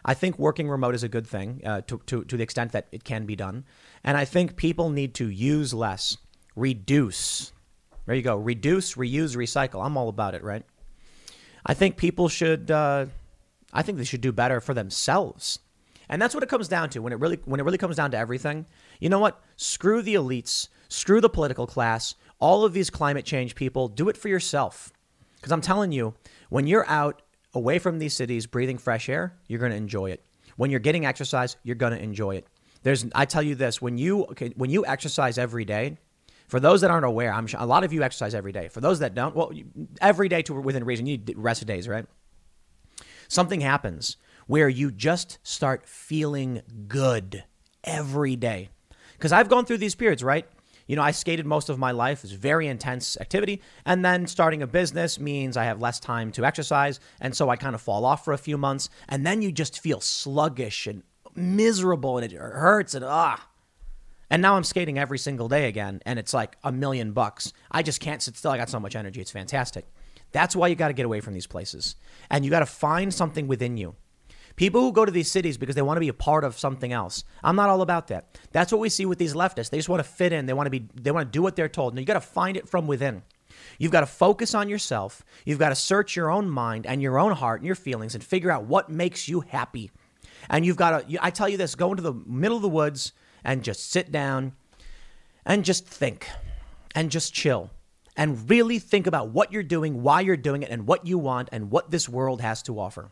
I think working remote is a good thing to the extent that it can be done. And I think people need to use less, reduce. There you go. Reduce, reuse, recycle. I'm all about it, right? I think people should, I think they should do better for themselves. And that's what it comes down to when it really comes down to everything. You know what? Screw the elites, screw the political class, all of these climate change people. Do it for yourself. Because I'm telling you, when you're out away from these cities, breathing fresh air, you're going to enjoy it. When you're getting exercise, you're going to enjoy it. I tell you this, when you exercise every day, for those that aren't aware, I'm sure a lot of you exercise every day. For those that don't, well, every day to within reason, you need rest days, right? Something happens where you just start feeling good every day. Because I've gone through these periods, right? You know, I skated most of my life. It's very intense activity. And then starting a business means I have less time to exercise. And so I kind of fall off for a few months. And then you just feel sluggish and miserable and it hurts and And now I'm skating every single day again. And it's like $1 million. I just can't sit still. I got so much energy. It's fantastic. That's why you got to get away from these places. And you got to find something within you. People who go to these cities because they want to be a part of something else. I'm not all about that. That's what we see with these leftists. They just want to fit in. They want to do what they're told. And you got to find it from within. You've got to focus on yourself. You've got to search your own mind and your own heart and your feelings and figure out what makes you happy. And you've got to, I tell you this, go into the middle of the woods and just sit down and just think and just chill and really think about what you're doing, why you're doing it, and what you want and what this world has to offer.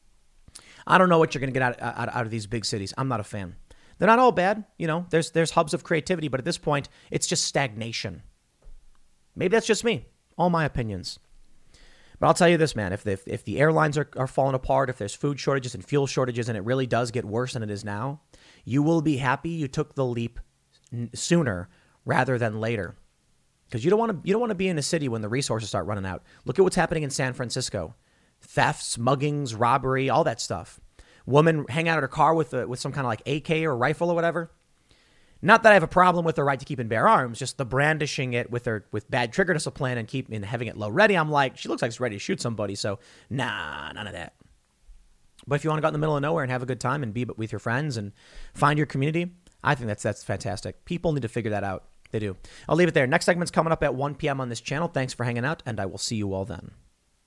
I don't know what you're going to get out of these big cities. I'm not a fan. They're not all bad. You know, there's hubs of creativity, but at this point, it's just stagnation. Maybe that's just me. All my opinions. But I'll tell you this, man. If the airlines are falling apart, if there's food shortages and fuel shortages, and it really does get worse than it is now, you will be happy you took the leap sooner rather than later. Because you don't want to be in a city when the resources start running out. Look at what's happening in San Francisco. Thefts, muggings, robbery, all that stuff. Woman hang out at her car with some kind of like AK or rifle or whatever. Not that I have a problem with the right to keep and bear arms, just the brandishing it with bad trigger discipline and having it low ready. I'm like, she looks like she's ready to shoot somebody. So nah, none of that. But if you want to go out in the middle of nowhere and have a good time and be with your friends and find your community, I think that's fantastic. People need to figure that out. They do. I'll leave it there. Next segment's coming up at 1 p.m. on this channel. Thanks for hanging out, and I will see you all then.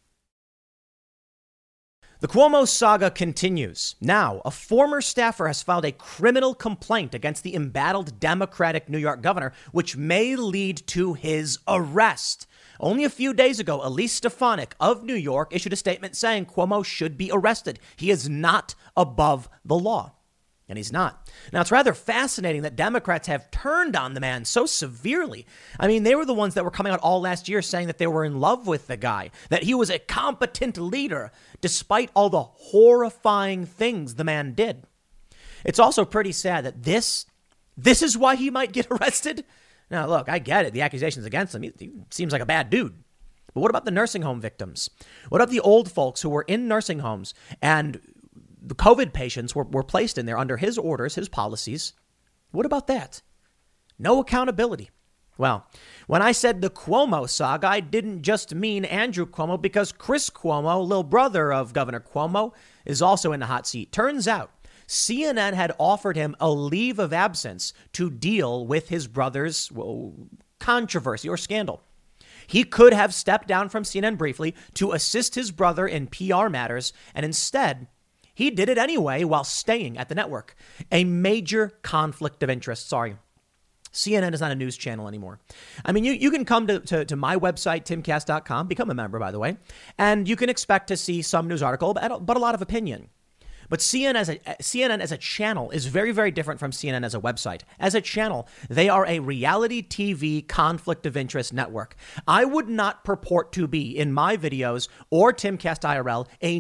The Cuomo saga continues. Now, a former staffer has filed a criminal complaint against the embattled Democratic New York governor, which may lead to his arrest. Only a few days ago, Elise Stefanik of New York issued a statement saying Cuomo should be arrested. He is not above the law. And he's not. Now, it's rather fascinating that Democrats have turned on the man so severely. I mean, they were the ones that were coming out all last year saying that they were in love with the guy, that he was a competent leader, despite all the horrifying things the man did. It's also pretty sad that this is why he might get arrested. Now, look, I get it. The accusations against him, he seems like a bad dude. But what about the nursing home victims? What about the old folks who were in nursing homes and the COVID patients were placed in there under his orders, his policies? What about that? No accountability. Well, when I said the Cuomo saga, I didn't just mean Andrew Cuomo, because Chris Cuomo, little brother of Governor Cuomo, is also in the hot seat. Turns out CNN had offered him a leave of absence to deal with his brother's controversy or scandal. He could have stepped down from CNN briefly to assist his brother in PR matters, and instead, he did it anyway while staying at the network. A major conflict of interest. Sorry. CNN is not a news channel anymore. I mean, you can come to my website, timcast.com, become a member, by the way, and you can expect to see some news article, but a lot of opinion. But CNN as a channel is very, very different from CNN as a website. As a channel, they are a reality TV conflict of interest network. I would not purport to be, in my videos or Timcast IRL, a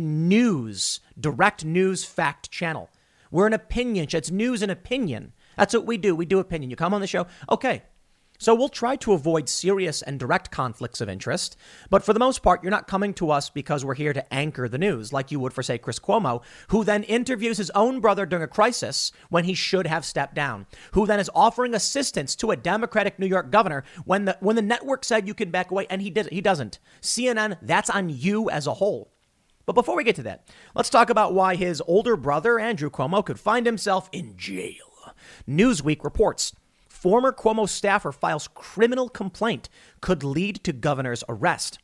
direct news fact channel. We're an opinion. It's news and opinion. That's what we do. We do opinion. You come on the show. Okay. So we'll try to avoid serious and direct conflicts of interest. But for the most part, you're not coming to us because we're here to anchor the news like you would for, say, Chris Cuomo, who then interviews his own brother during a crisis when he should have stepped down, who then is offering assistance to a Democratic New York governor when the network said you can back away, and he doesn't. CNN, that's on you as a whole. But before we get to that, let's talk about why his older brother, Andrew Cuomo, could find himself in jail. Newsweek reports former Cuomo staffer files criminal complaint could lead to governor's arrest.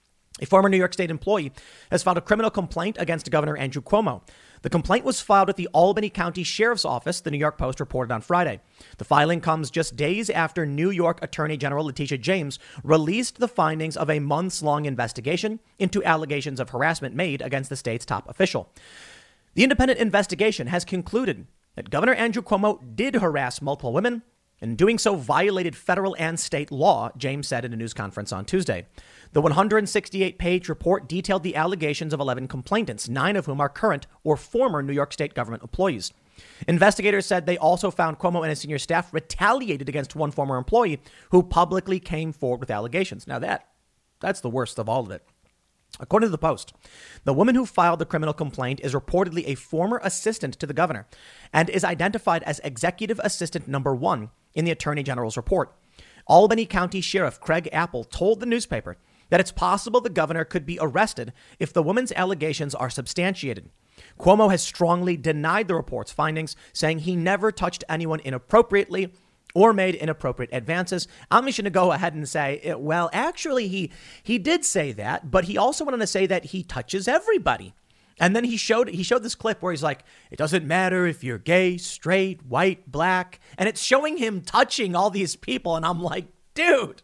A former New York State employee has filed a criminal complaint against Governor Andrew Cuomo. The complaint was filed at the Albany County Sheriff's Office, the New York Post reported on Friday. The filing comes just days after New York Attorney General Letitia James released the findings of a months-long investigation into allegations of harassment made against the state's top official. The independent investigation has concluded that Governor Andrew Cuomo did harass multiple women, and doing so violated federal and state law, James said in a news conference on Tuesday. The 168-page report detailed the allegations of 11 complainants, 9 of whom are current or former New York State government employees. Investigators said they also found Cuomo and his senior staff retaliated against one former employee who publicly came forward with allegations. Now that's the worst of all of it. According to the Post, the woman who filed the criminal complaint is reportedly a former assistant to the governor and is identified as executive assistant number 1 in the Attorney General's report. Albany County Sheriff Craig Apple told the newspaper that it's possible the governor could be arrested if the woman's allegations are substantiated. Cuomo has strongly denied the report's findings, saying he never touched anyone inappropriately or made inappropriate advances. I'm just going to go ahead and say, well, actually, he did say that, but he also went on to say that he touches everybody. And then he showed this clip where he's like, it doesn't matter if you're gay, straight, white, black. And it's showing him touching all these people. And I'm like, dude,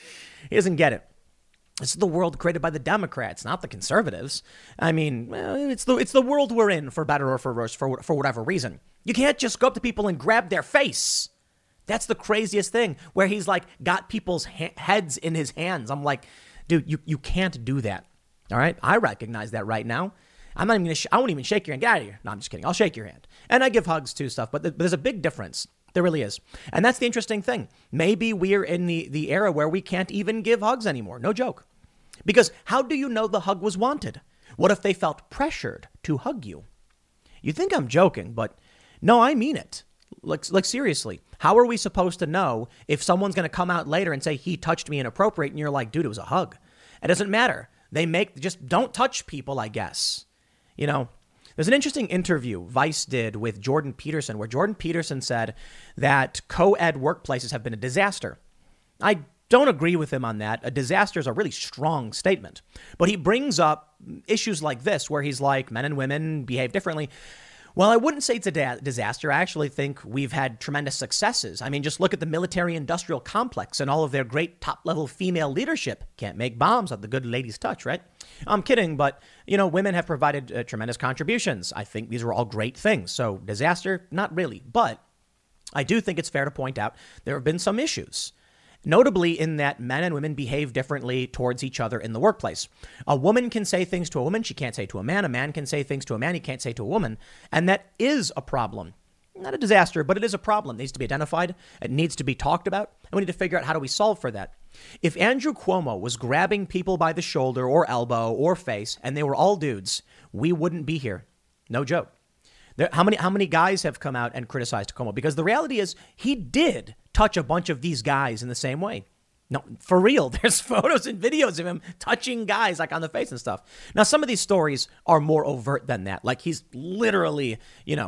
he doesn't get it. This is the world created by the Democrats, not the conservatives. I mean, it's the world we're in, for better or for worse, for whatever reason. You can't just go up to people and grab their face. That's the craziest thing, where he's like got people's heads in his hands. I'm like, dude, you can't do that. All right. I recognize that right now. I'm not even going to, I won't even shake your hand. Get out of here. No, I'm just kidding. I'll shake your hand. And I give hugs too, stuff. But there's a big difference. There really is. And that's the interesting thing. Maybe we're in the era where we can't even give hugs anymore. No joke. Because how do you know the hug was wanted? What if they felt pressured to hug you? You think I'm joking, but no, I mean it. Like seriously, how are we supposed to know if someone's going to come out later and say he touched me inappropriate and you're like, dude, it was a hug? It doesn't matter. Just don't touch people, I guess. You know, there's an interesting interview Vice did with Jordan Peterson, where Jordan Peterson said that co-ed workplaces have been a disaster. I don't agree with him on that. A disaster is a really strong statement. But he brings up issues like this, where he's like, men and women behave differently. Well, I wouldn't say it's a disaster. I actually think we've had tremendous successes. I mean, just look at the military-industrial complex and all of their great top-level female leadership. Can't make bombs without the good ladies' touch, right? I'm kidding, but, you know, women have provided tremendous contributions. I think these are all great things. So disaster, not really. But I do think it's fair to point out there have been some issues. Notably in that men and women behave differently towards each other in the workplace. A woman can say things to a woman she can't say to a man. A man can say things to a man he can't say to a woman. And that is a problem. Not a disaster, but it is a problem. It needs to be identified. It needs to be talked about. And we need to figure out how do we solve for that. If Andrew Cuomo was grabbing people by the shoulder or elbow or face, and they were all dudes, we wouldn't be here. No joke. How many guys have come out and criticized Cuomo? Because the reality is he did touch a bunch of these guys in the same way. No, for real. There's photos and videos of him touching guys like on the face and stuff. Now, some of these stories are more overt than that. Like he's literally,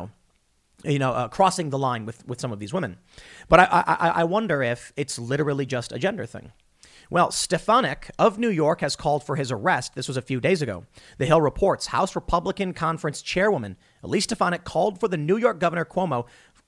crossing the line with some of these women. But I wonder if it's literally just a gender thing. Well, Stefanik of New York has called for his arrest. This was a few days ago. The Hill reports House Republican Conference Chairwoman Elise Stefanik called for New York Governor Cuomo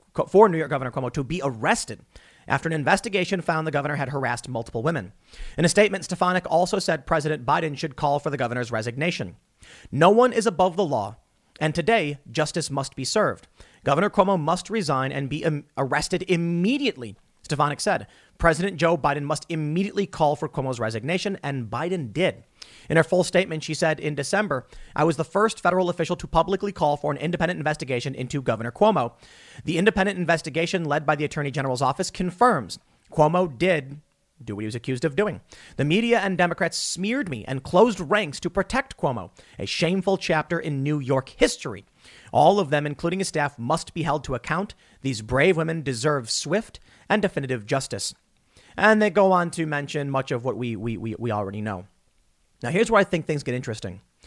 to be arrested after an investigation found the governor had harassed multiple women. In a statement, Stefanik also said President Biden should call for the governor's resignation. No one is above the law, and today justice must be served. Governor Cuomo must resign and be arrested immediately, Stefanik said. President Joe Biden must immediately call for Cuomo's resignation, and Biden did. In her full statement, she said, in December, I was the first federal official to publicly call for an independent investigation into Governor Cuomo. The independent investigation led by the Attorney General's office confirms Cuomo did do what he was accused of doing. The media and Democrats smeared me and closed ranks to protect Cuomo, a shameful chapter in New York history. All of them, including his staff, must be held to account. These brave women deserve swift and definitive justice. And they go on to mention much of what we already know. Now, here's where I think things get interesting.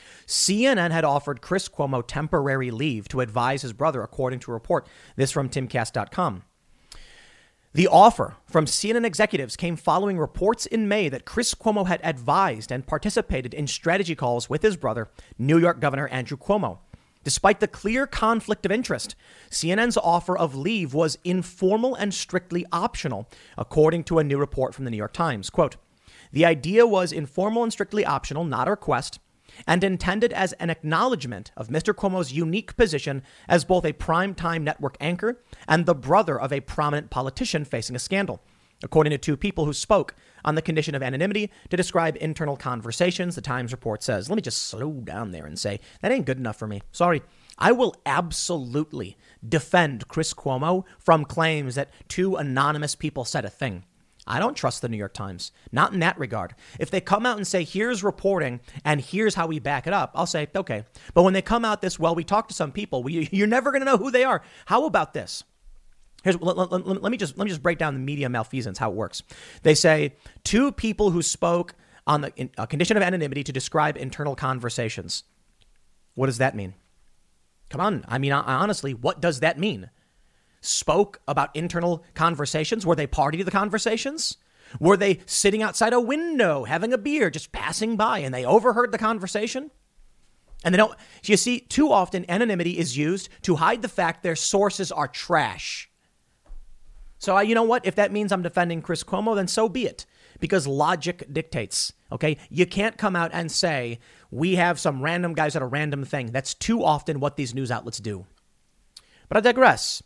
CNN had offered Chris Cuomo temporary leave to advise his brother, according to a report. This from timcast.com. The offer from CNN executives came following reports in May that Chris Cuomo had advised and participated in strategy calls with his brother, New York Governor Andrew Cuomo. Despite the clear conflict of interest, CNN's offer of leave was informal and strictly optional, according to a new report from the New York Times. Quote, the idea was informal and strictly optional, not a request, and intended as an acknowledgement of Mr. Cuomo's unique position as both a primetime network anchor and the brother of a prominent politician facing a scandal, according to two people who spoke on the condition of anonymity to describe internal conversations, the Times report says. Let me just slow down there and say that ain't good enough for me. Sorry. I will absolutely defend Chris Cuomo from claims that two anonymous people said a thing. I don't trust the New York Times, not in that regard. If they come out and say, here's reporting and here's how we back it up, I'll say, okay. But when they come out this, well, we talked to some people, you're never going to know who they are. How about this? Let me just break down the media malfeasance, how it works. They say two people who spoke on the condition of anonymity to describe internal conversations. What does that mean? Come on. I mean, honestly, what does that mean? Spoke about internal conversations? Were they party to the conversations? Were they sitting outside a window having a beer, just passing by, and they overheard the conversation? And they don't. You see, too often anonymity is used to hide the fact their sources are trash. So you know what? If that means I'm defending Chris Cuomo, then so be it, because logic dictates. OK, you can't come out and say we have some random guys at a random thing. That's too often what these news outlets do. But I digress.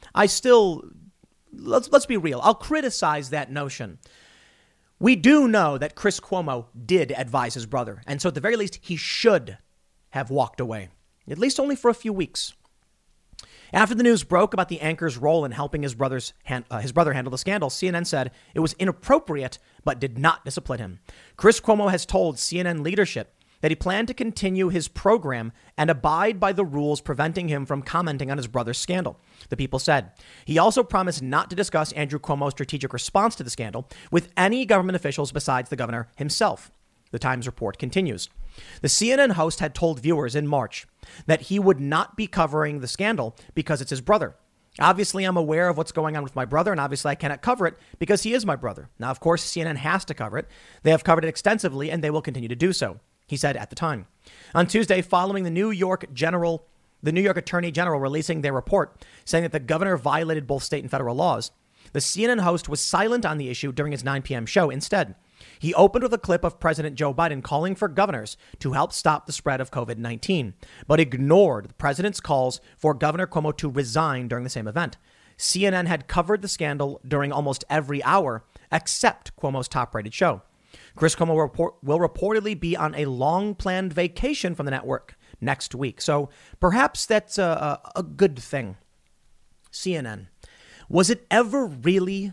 Let's be real. I'll criticize that notion. We do know that Chris Cuomo did advise his brother. And so at the very least, he should have walked away, at least only for a few weeks. After the news broke about the anchor's role in helping his brother handle the scandal, CNN said it was inappropriate, but did not discipline him. Chris Cuomo has told CNN leadership that he planned to continue his program and abide by the rules preventing him from commenting on his brother's scandal, the people said. He also promised not to discuss Andrew Cuomo's strategic response to the scandal with any government officials besides the governor himself. The Times report continues. The CNN host had told viewers in March that he would not be covering the scandal because it's his brother. Obviously, I'm aware of what's going on with my brother, and obviously I cannot cover it because he is my brother. Now, of course, CNN has to cover it. They have covered it extensively, and they will continue to do so, he said at the time. On Tuesday, following the New York Attorney General releasing their report saying that the governor violated both state and federal laws, the CNN host was silent on the issue during his 9 p.m. show. Instead, he opened with a clip of President Joe Biden calling for governors to help stop the spread of COVID-19, but ignored the president's calls for Governor Cuomo to resign during the same event. CNN had covered the scandal during almost every hour except Cuomo's top-rated show. Chris Cuomo will reportedly be on a long-planned vacation from the network next week. So perhaps that's a good thing. CNN. Was it ever really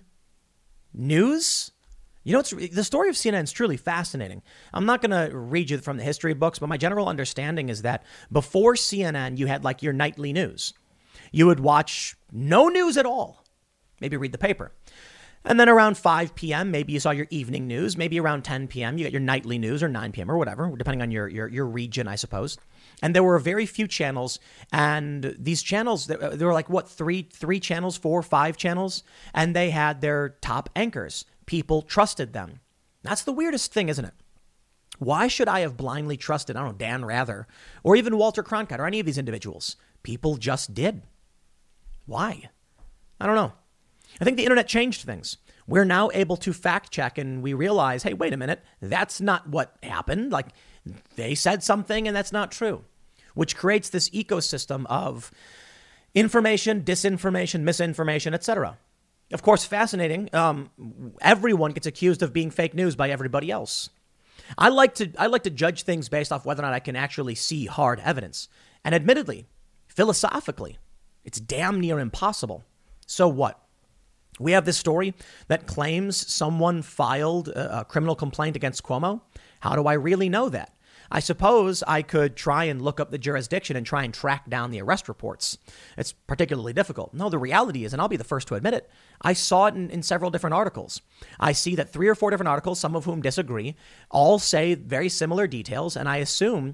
news? You know, the story of CNN is truly fascinating. I'm not going to read you from the history books, but my general understanding is that before CNN, you had like your nightly news. You would watch no news at all, maybe read the paper. And then around 5 p.m., maybe you saw your evening news. Maybe around 10 p.m., you got your nightly news, or 9 p.m. or whatever, depending on your region, I suppose. And there were very few channels. And these channels, there were like, what, three channels, 4, 5 channels? And they had their top anchors. People trusted them. That's the weirdest thing, isn't it? Why should I have blindly trusted, I don't know, Dan Rather, or even Walter Cronkite, or any of these individuals? People just did. Why? I don't know. I think the internet changed things. We're now able to fact check, and we realize, hey, wait a minute, that's not what happened. Like, they said something and that's not true, which creates this ecosystem of information, disinformation, misinformation, etc. Of course, fascinating. Everyone gets accused of being fake news by everybody else. I like to judge things based off whether or not I can actually see hard evidence. And admittedly, philosophically, it's damn near impossible. So what? We have this story that claims someone filed a criminal complaint against Cuomo. How do I really know that? I suppose I could try and look up the jurisdiction and try and track down the arrest reports. It's particularly difficult. No, the reality is, and I'll be the first to admit it, I saw it in several different articles. I see that 3 or 4 different articles, some of whom disagree, all say very similar details. And I assume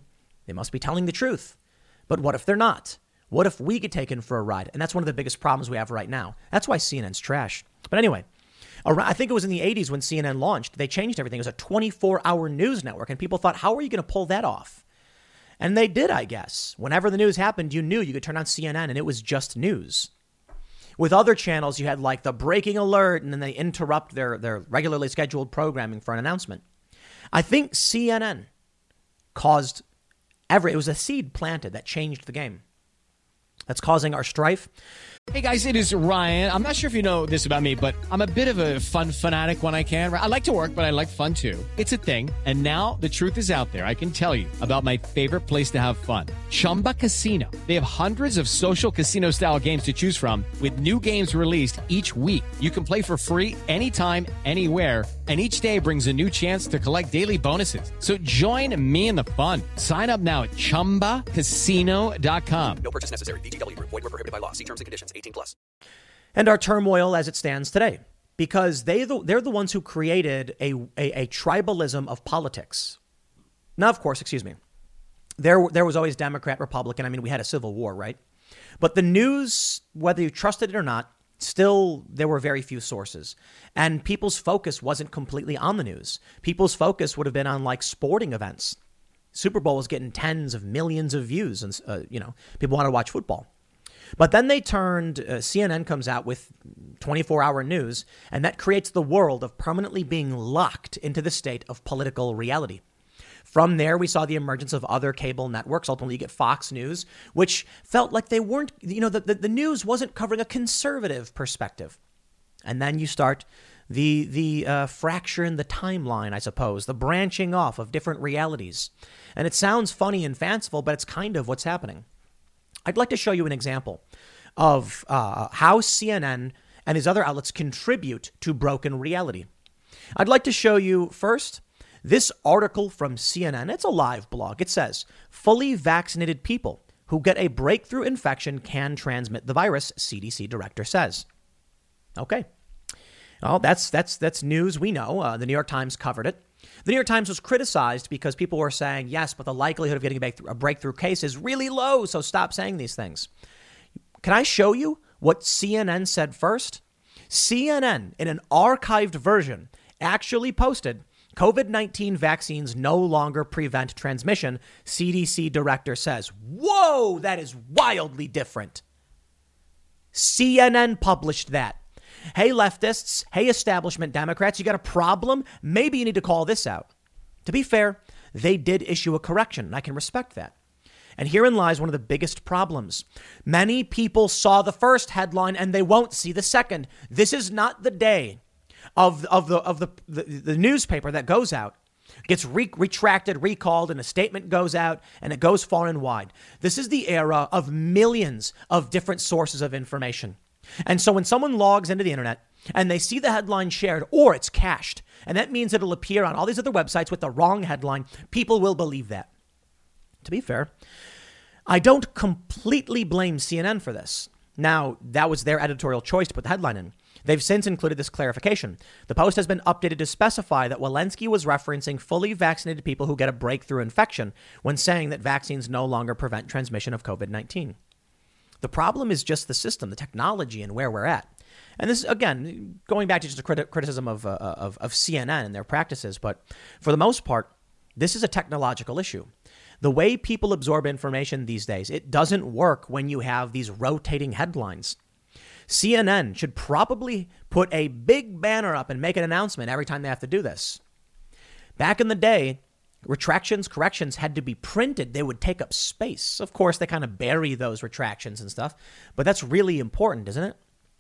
They must be telling the truth. But what if they're not? What if we get taken for a ride? And that's one of the biggest problems we have right now. That's why CNN's trash. But anyway, I think it was in the 80s when CNN launched. They changed everything. It was a 24-hour news network. And people thought, how are you going to pull that off? And they did, I guess. Whenever the news happened, you knew you could turn on CNN and it was just news. With other channels, you had like the breaking alert and then they interrupt their regularly scheduled programming for an announcement. I think CNN caused it was a seed planted that changed the game. That's causing our strife. Hey guys, it is Ryan. I'm not sure if you know this about me, but I'm a bit of a fun fanatic when I can. I like to work, but I like fun too. It's a thing. And now the truth is out there. I can tell you about my favorite place to have fun. Chumba Casino. They have hundreds of social casino style games to choose from with new games released each week. You can play for free anytime, anywhere. And each day brings a new chance to collect daily bonuses. So join me in the fun. Sign up now at ChumbaCasino.com. No purchase necessary. VGW Group. Void where prohibited by law. See terms and conditions. 18+. And our turmoil as it stands today, because they're the ones who created a tribalism of politics. Now, of course, excuse me, there was always Democrat, Republican. I mean, we had a civil war, right? But the news, whether you trusted it or not, still there were very few sources. And people's focus wasn't completely on the news. People's focus would have been on like sporting events. Super Bowl was getting tens of millions of views and, people want to watch football. But then they CNN comes out with 24-hour news, and that creates the world of permanently being locked into the state of political reality. From there, we saw the emergence of other cable networks. Ultimately, you get Fox News, which felt like they weren't, the news wasn't covering a conservative perspective. And then you start the fracture in the timeline, I suppose, the branching off of different realities. And it sounds funny and fanciful, but it's kind of what's happening. I'd like to show you an example of how CNN and his other outlets contribute to broken reality. I'd like to show you first this article from CNN. It's a live blog. It says, fully vaccinated people who get a breakthrough infection can transmit the virus, CDC director says. Okay. Well, that's news we know. The New York Times covered it. The New York Times was criticized because people were saying, yes, but the likelihood of getting a breakthrough case is really low, so stop saying these things. Can I show you what CNN said first? CNN, in an archived version, actually posted, COVID-19 vaccines no longer prevent transmission, CDC director says. Whoa, that is wildly different. CNN published that. Hey, leftists. Hey, establishment Democrats. You got a problem? Maybe you need to call this out. To be fair, they did issue a correction, and I can respect that. And herein lies one of the biggest problems. Many people saw the first headline and they won't see the second. This is not the day of the newspaper that goes out, gets retracted, recalled, and a statement goes out and it goes far and wide. This is the era of millions of different sources of information. And so when someone logs into the internet and they see the headline shared or it's cached, and that means it'll appear on all these other websites with the wrong headline, people will believe that. To be fair, I don't completely blame CNN for this. Now, that was their editorial choice to put the headline in. They've since included this clarification. The Post has been updated to specify that Walensky was referencing fully vaccinated people who get a breakthrough infection when saying that vaccines no longer prevent transmission of COVID-19. The problem is just the system, the technology, and where we're at. And this, again, going back to just a criticism of CNN and their practices. But for the most part, this is a technological issue. The way people absorb information these days, it doesn't work when you have these rotating headlines. CNN should probably put a big banner up and make an announcement every time they have to do this. Back in the day, corrections had to be printed. They would take up space. Of course, they kind of bury those retractions and stuff, but that's really important, isn't it?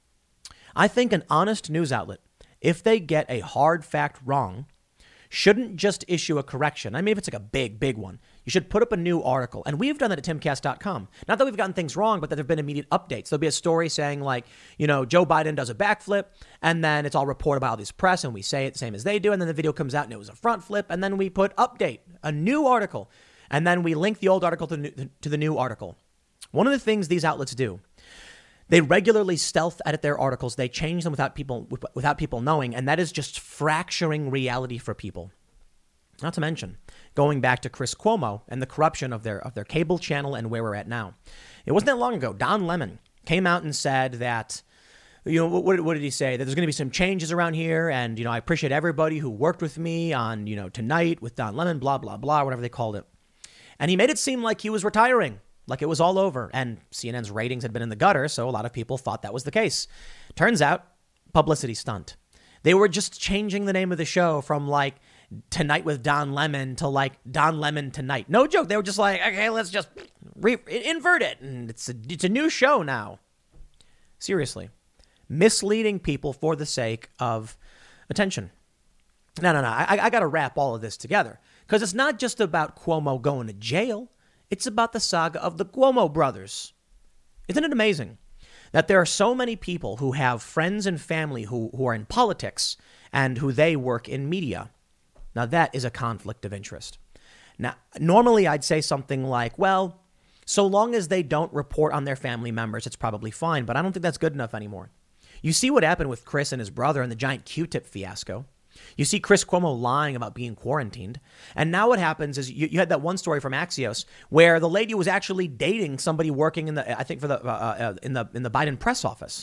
I think an honest news outlet, if they get a hard fact wrong, shouldn't just issue a correction. I mean, if it's like a big one, you should put up a new article. And we've done that at timcast.com. Not that we've gotten things wrong, but that there have been immediate updates. There'll be a story saying like, Joe Biden does a backflip, and then it's all reported by all these press, and we say it the same as they do. And then the video comes out and it was a front flip. And then we put update, a new article. And then we link the old article to the new article. One of the things these outlets do, they regularly stealth edit their articles. They change them without people knowing. And that is just fracturing reality for people. Not to mention, going back to Chris Cuomo and the corruption of their cable channel and where we're at now. It wasn't that long ago. Don Lemon came out and said that, what did he say? That there's going to be some changes around here. And, I appreciate everybody who worked with me on, Tonight with Don Lemon, blah, blah, blah, whatever they called it. And he made it seem like he was retiring, like it was all over. And CNN's ratings had been in the gutter, so a lot of people thought that was the case. Turns out, publicity stunt. They were just changing the name of the show from like Tonight with Don Lemon to like Don Lemon Tonight. No joke. They were just like, okay, let's just invert it. And it's a new show now. Seriously. Misleading people for the sake of attention. No. I got to wrap all of this together because it's not just about Cuomo going to jail. It's about the saga of the Cuomo brothers. Isn't it amazing that there are so many people who have friends and family who are in politics and who they work in media? Now, that is a conflict of interest. Now, normally I'd say something like, well, so long as they don't report on their family members, it's probably fine. But I don't think that's good enough anymore. You see what happened with Chris and his brother and the giant Q-tip fiasco. You see Chris Cuomo lying about being quarantined. And now what happens is you had that one story from Axios where the lady was actually dating somebody working in the Biden press office.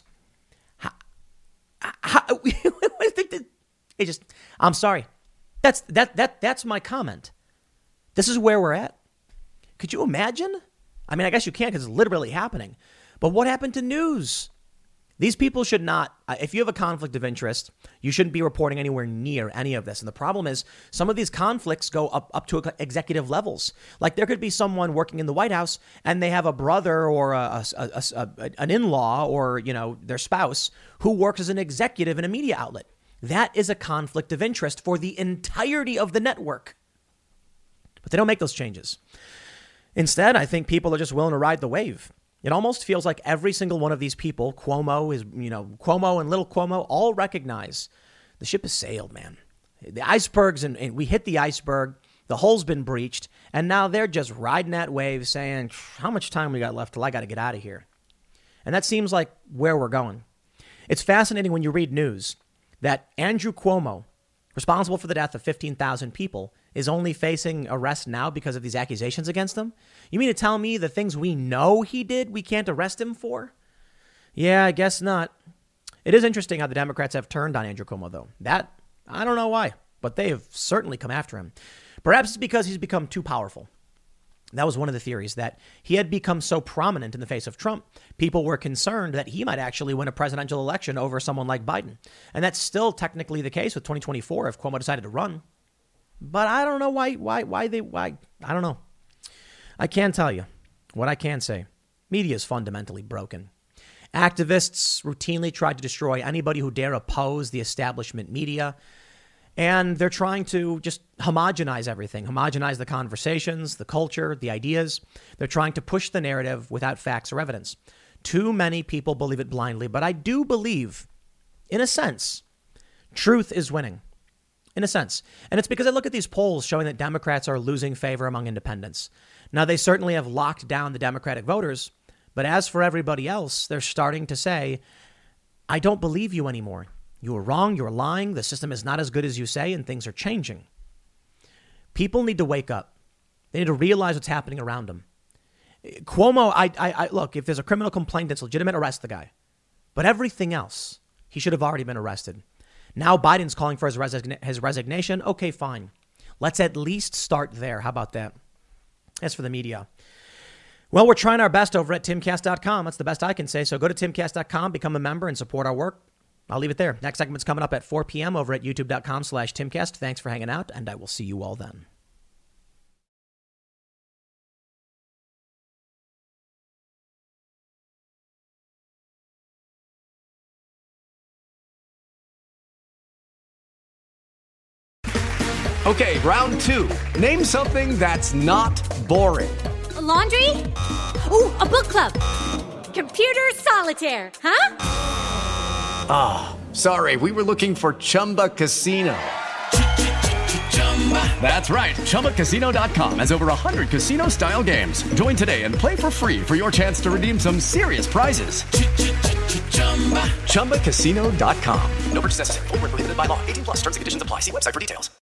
I'm sorry. That's my comment. This is where we're at. Could you imagine? I mean, I guess you can't because it's literally happening. But what happened to news? These people should not, if you have a conflict of interest, you shouldn't be reporting anywhere near any of this. And the problem is some of these conflicts go up to executive levels. Like there could be someone working in the White House and they have a brother or an in-law or, their spouse who works as an executive in a media outlet. That is a conflict of interest for the entirety of the network. But they don't make those changes. Instead, I think people are just willing to ride the wave. It almost feels like every single one of these people, Cuomo and little Cuomo, all recognize the ship has sailed, man. The icebergs, and we hit the iceberg. The hull's been breached. And now they're just riding that wave saying, how much time we got left till I got to get out of here? And that seems like where we're going. It's fascinating when you read news that Andrew Cuomo, responsible for the death of 15,000 people, is only facing arrest now because of these accusations against him? You mean to tell me the things we know he did, we can't arrest him for? Yeah, I guess not. It is interesting how the Democrats have turned on Andrew Cuomo, though. That, I don't know why, but they have certainly come after him. Perhaps it's because he's become too powerful. That was one of the theories, that he had become so prominent in the face of Trump. People were concerned that he might actually win a presidential election over someone like Biden. And that's still technically the case with 2024 if Cuomo decided to run. But I don't know why I don't know. I can't tell you. What I can say, media is fundamentally broken. Activists routinely try to destroy anybody who dare oppose the establishment media. And they're trying to just homogenize everything, homogenize the conversations, the culture, the ideas. They're trying to push the narrative without facts or evidence. Too many people believe it blindly, but I do believe, in a sense, truth is winning. In a sense. And it's because I look at these polls showing that Democrats are losing favor among independents. Now, they certainly have locked down the Democratic voters. But as for everybody else, they're starting to say, I don't believe you anymore. You were wrong. You were lying. The system is not as good as you say, and things are changing. People need to wake up. They need to realize what's happening around them. Cuomo, I look, if there's a criminal complaint that's legitimate, arrest the guy. But everything else, he should have already been arrested. Now Biden's calling for his resignation. Okay, fine. Let's at least start there. How about that? As for the media, well, we're trying our best over at timcast.com. That's the best I can say. So go to timcast.com, become a member, and support our work. I'll leave it there. Next segment's coming up at 4 p.m. over at youtube.com/Timcast. Thanks for hanging out, and I will see you all then. Okay, round two. Name something that's not boring. A laundry? Ooh, a book club. Computer solitaire, huh? Ah, oh, sorry, we were looking for Chumba Casino. That's right, ChumbaCasino.com has over 100 casino-style games. Join today and play for free for your chance to redeem some serious prizes. ChumbaCasino.com. No purchase necessary. Void where prohibited by law. 18+. Terms and conditions apply. See website for details.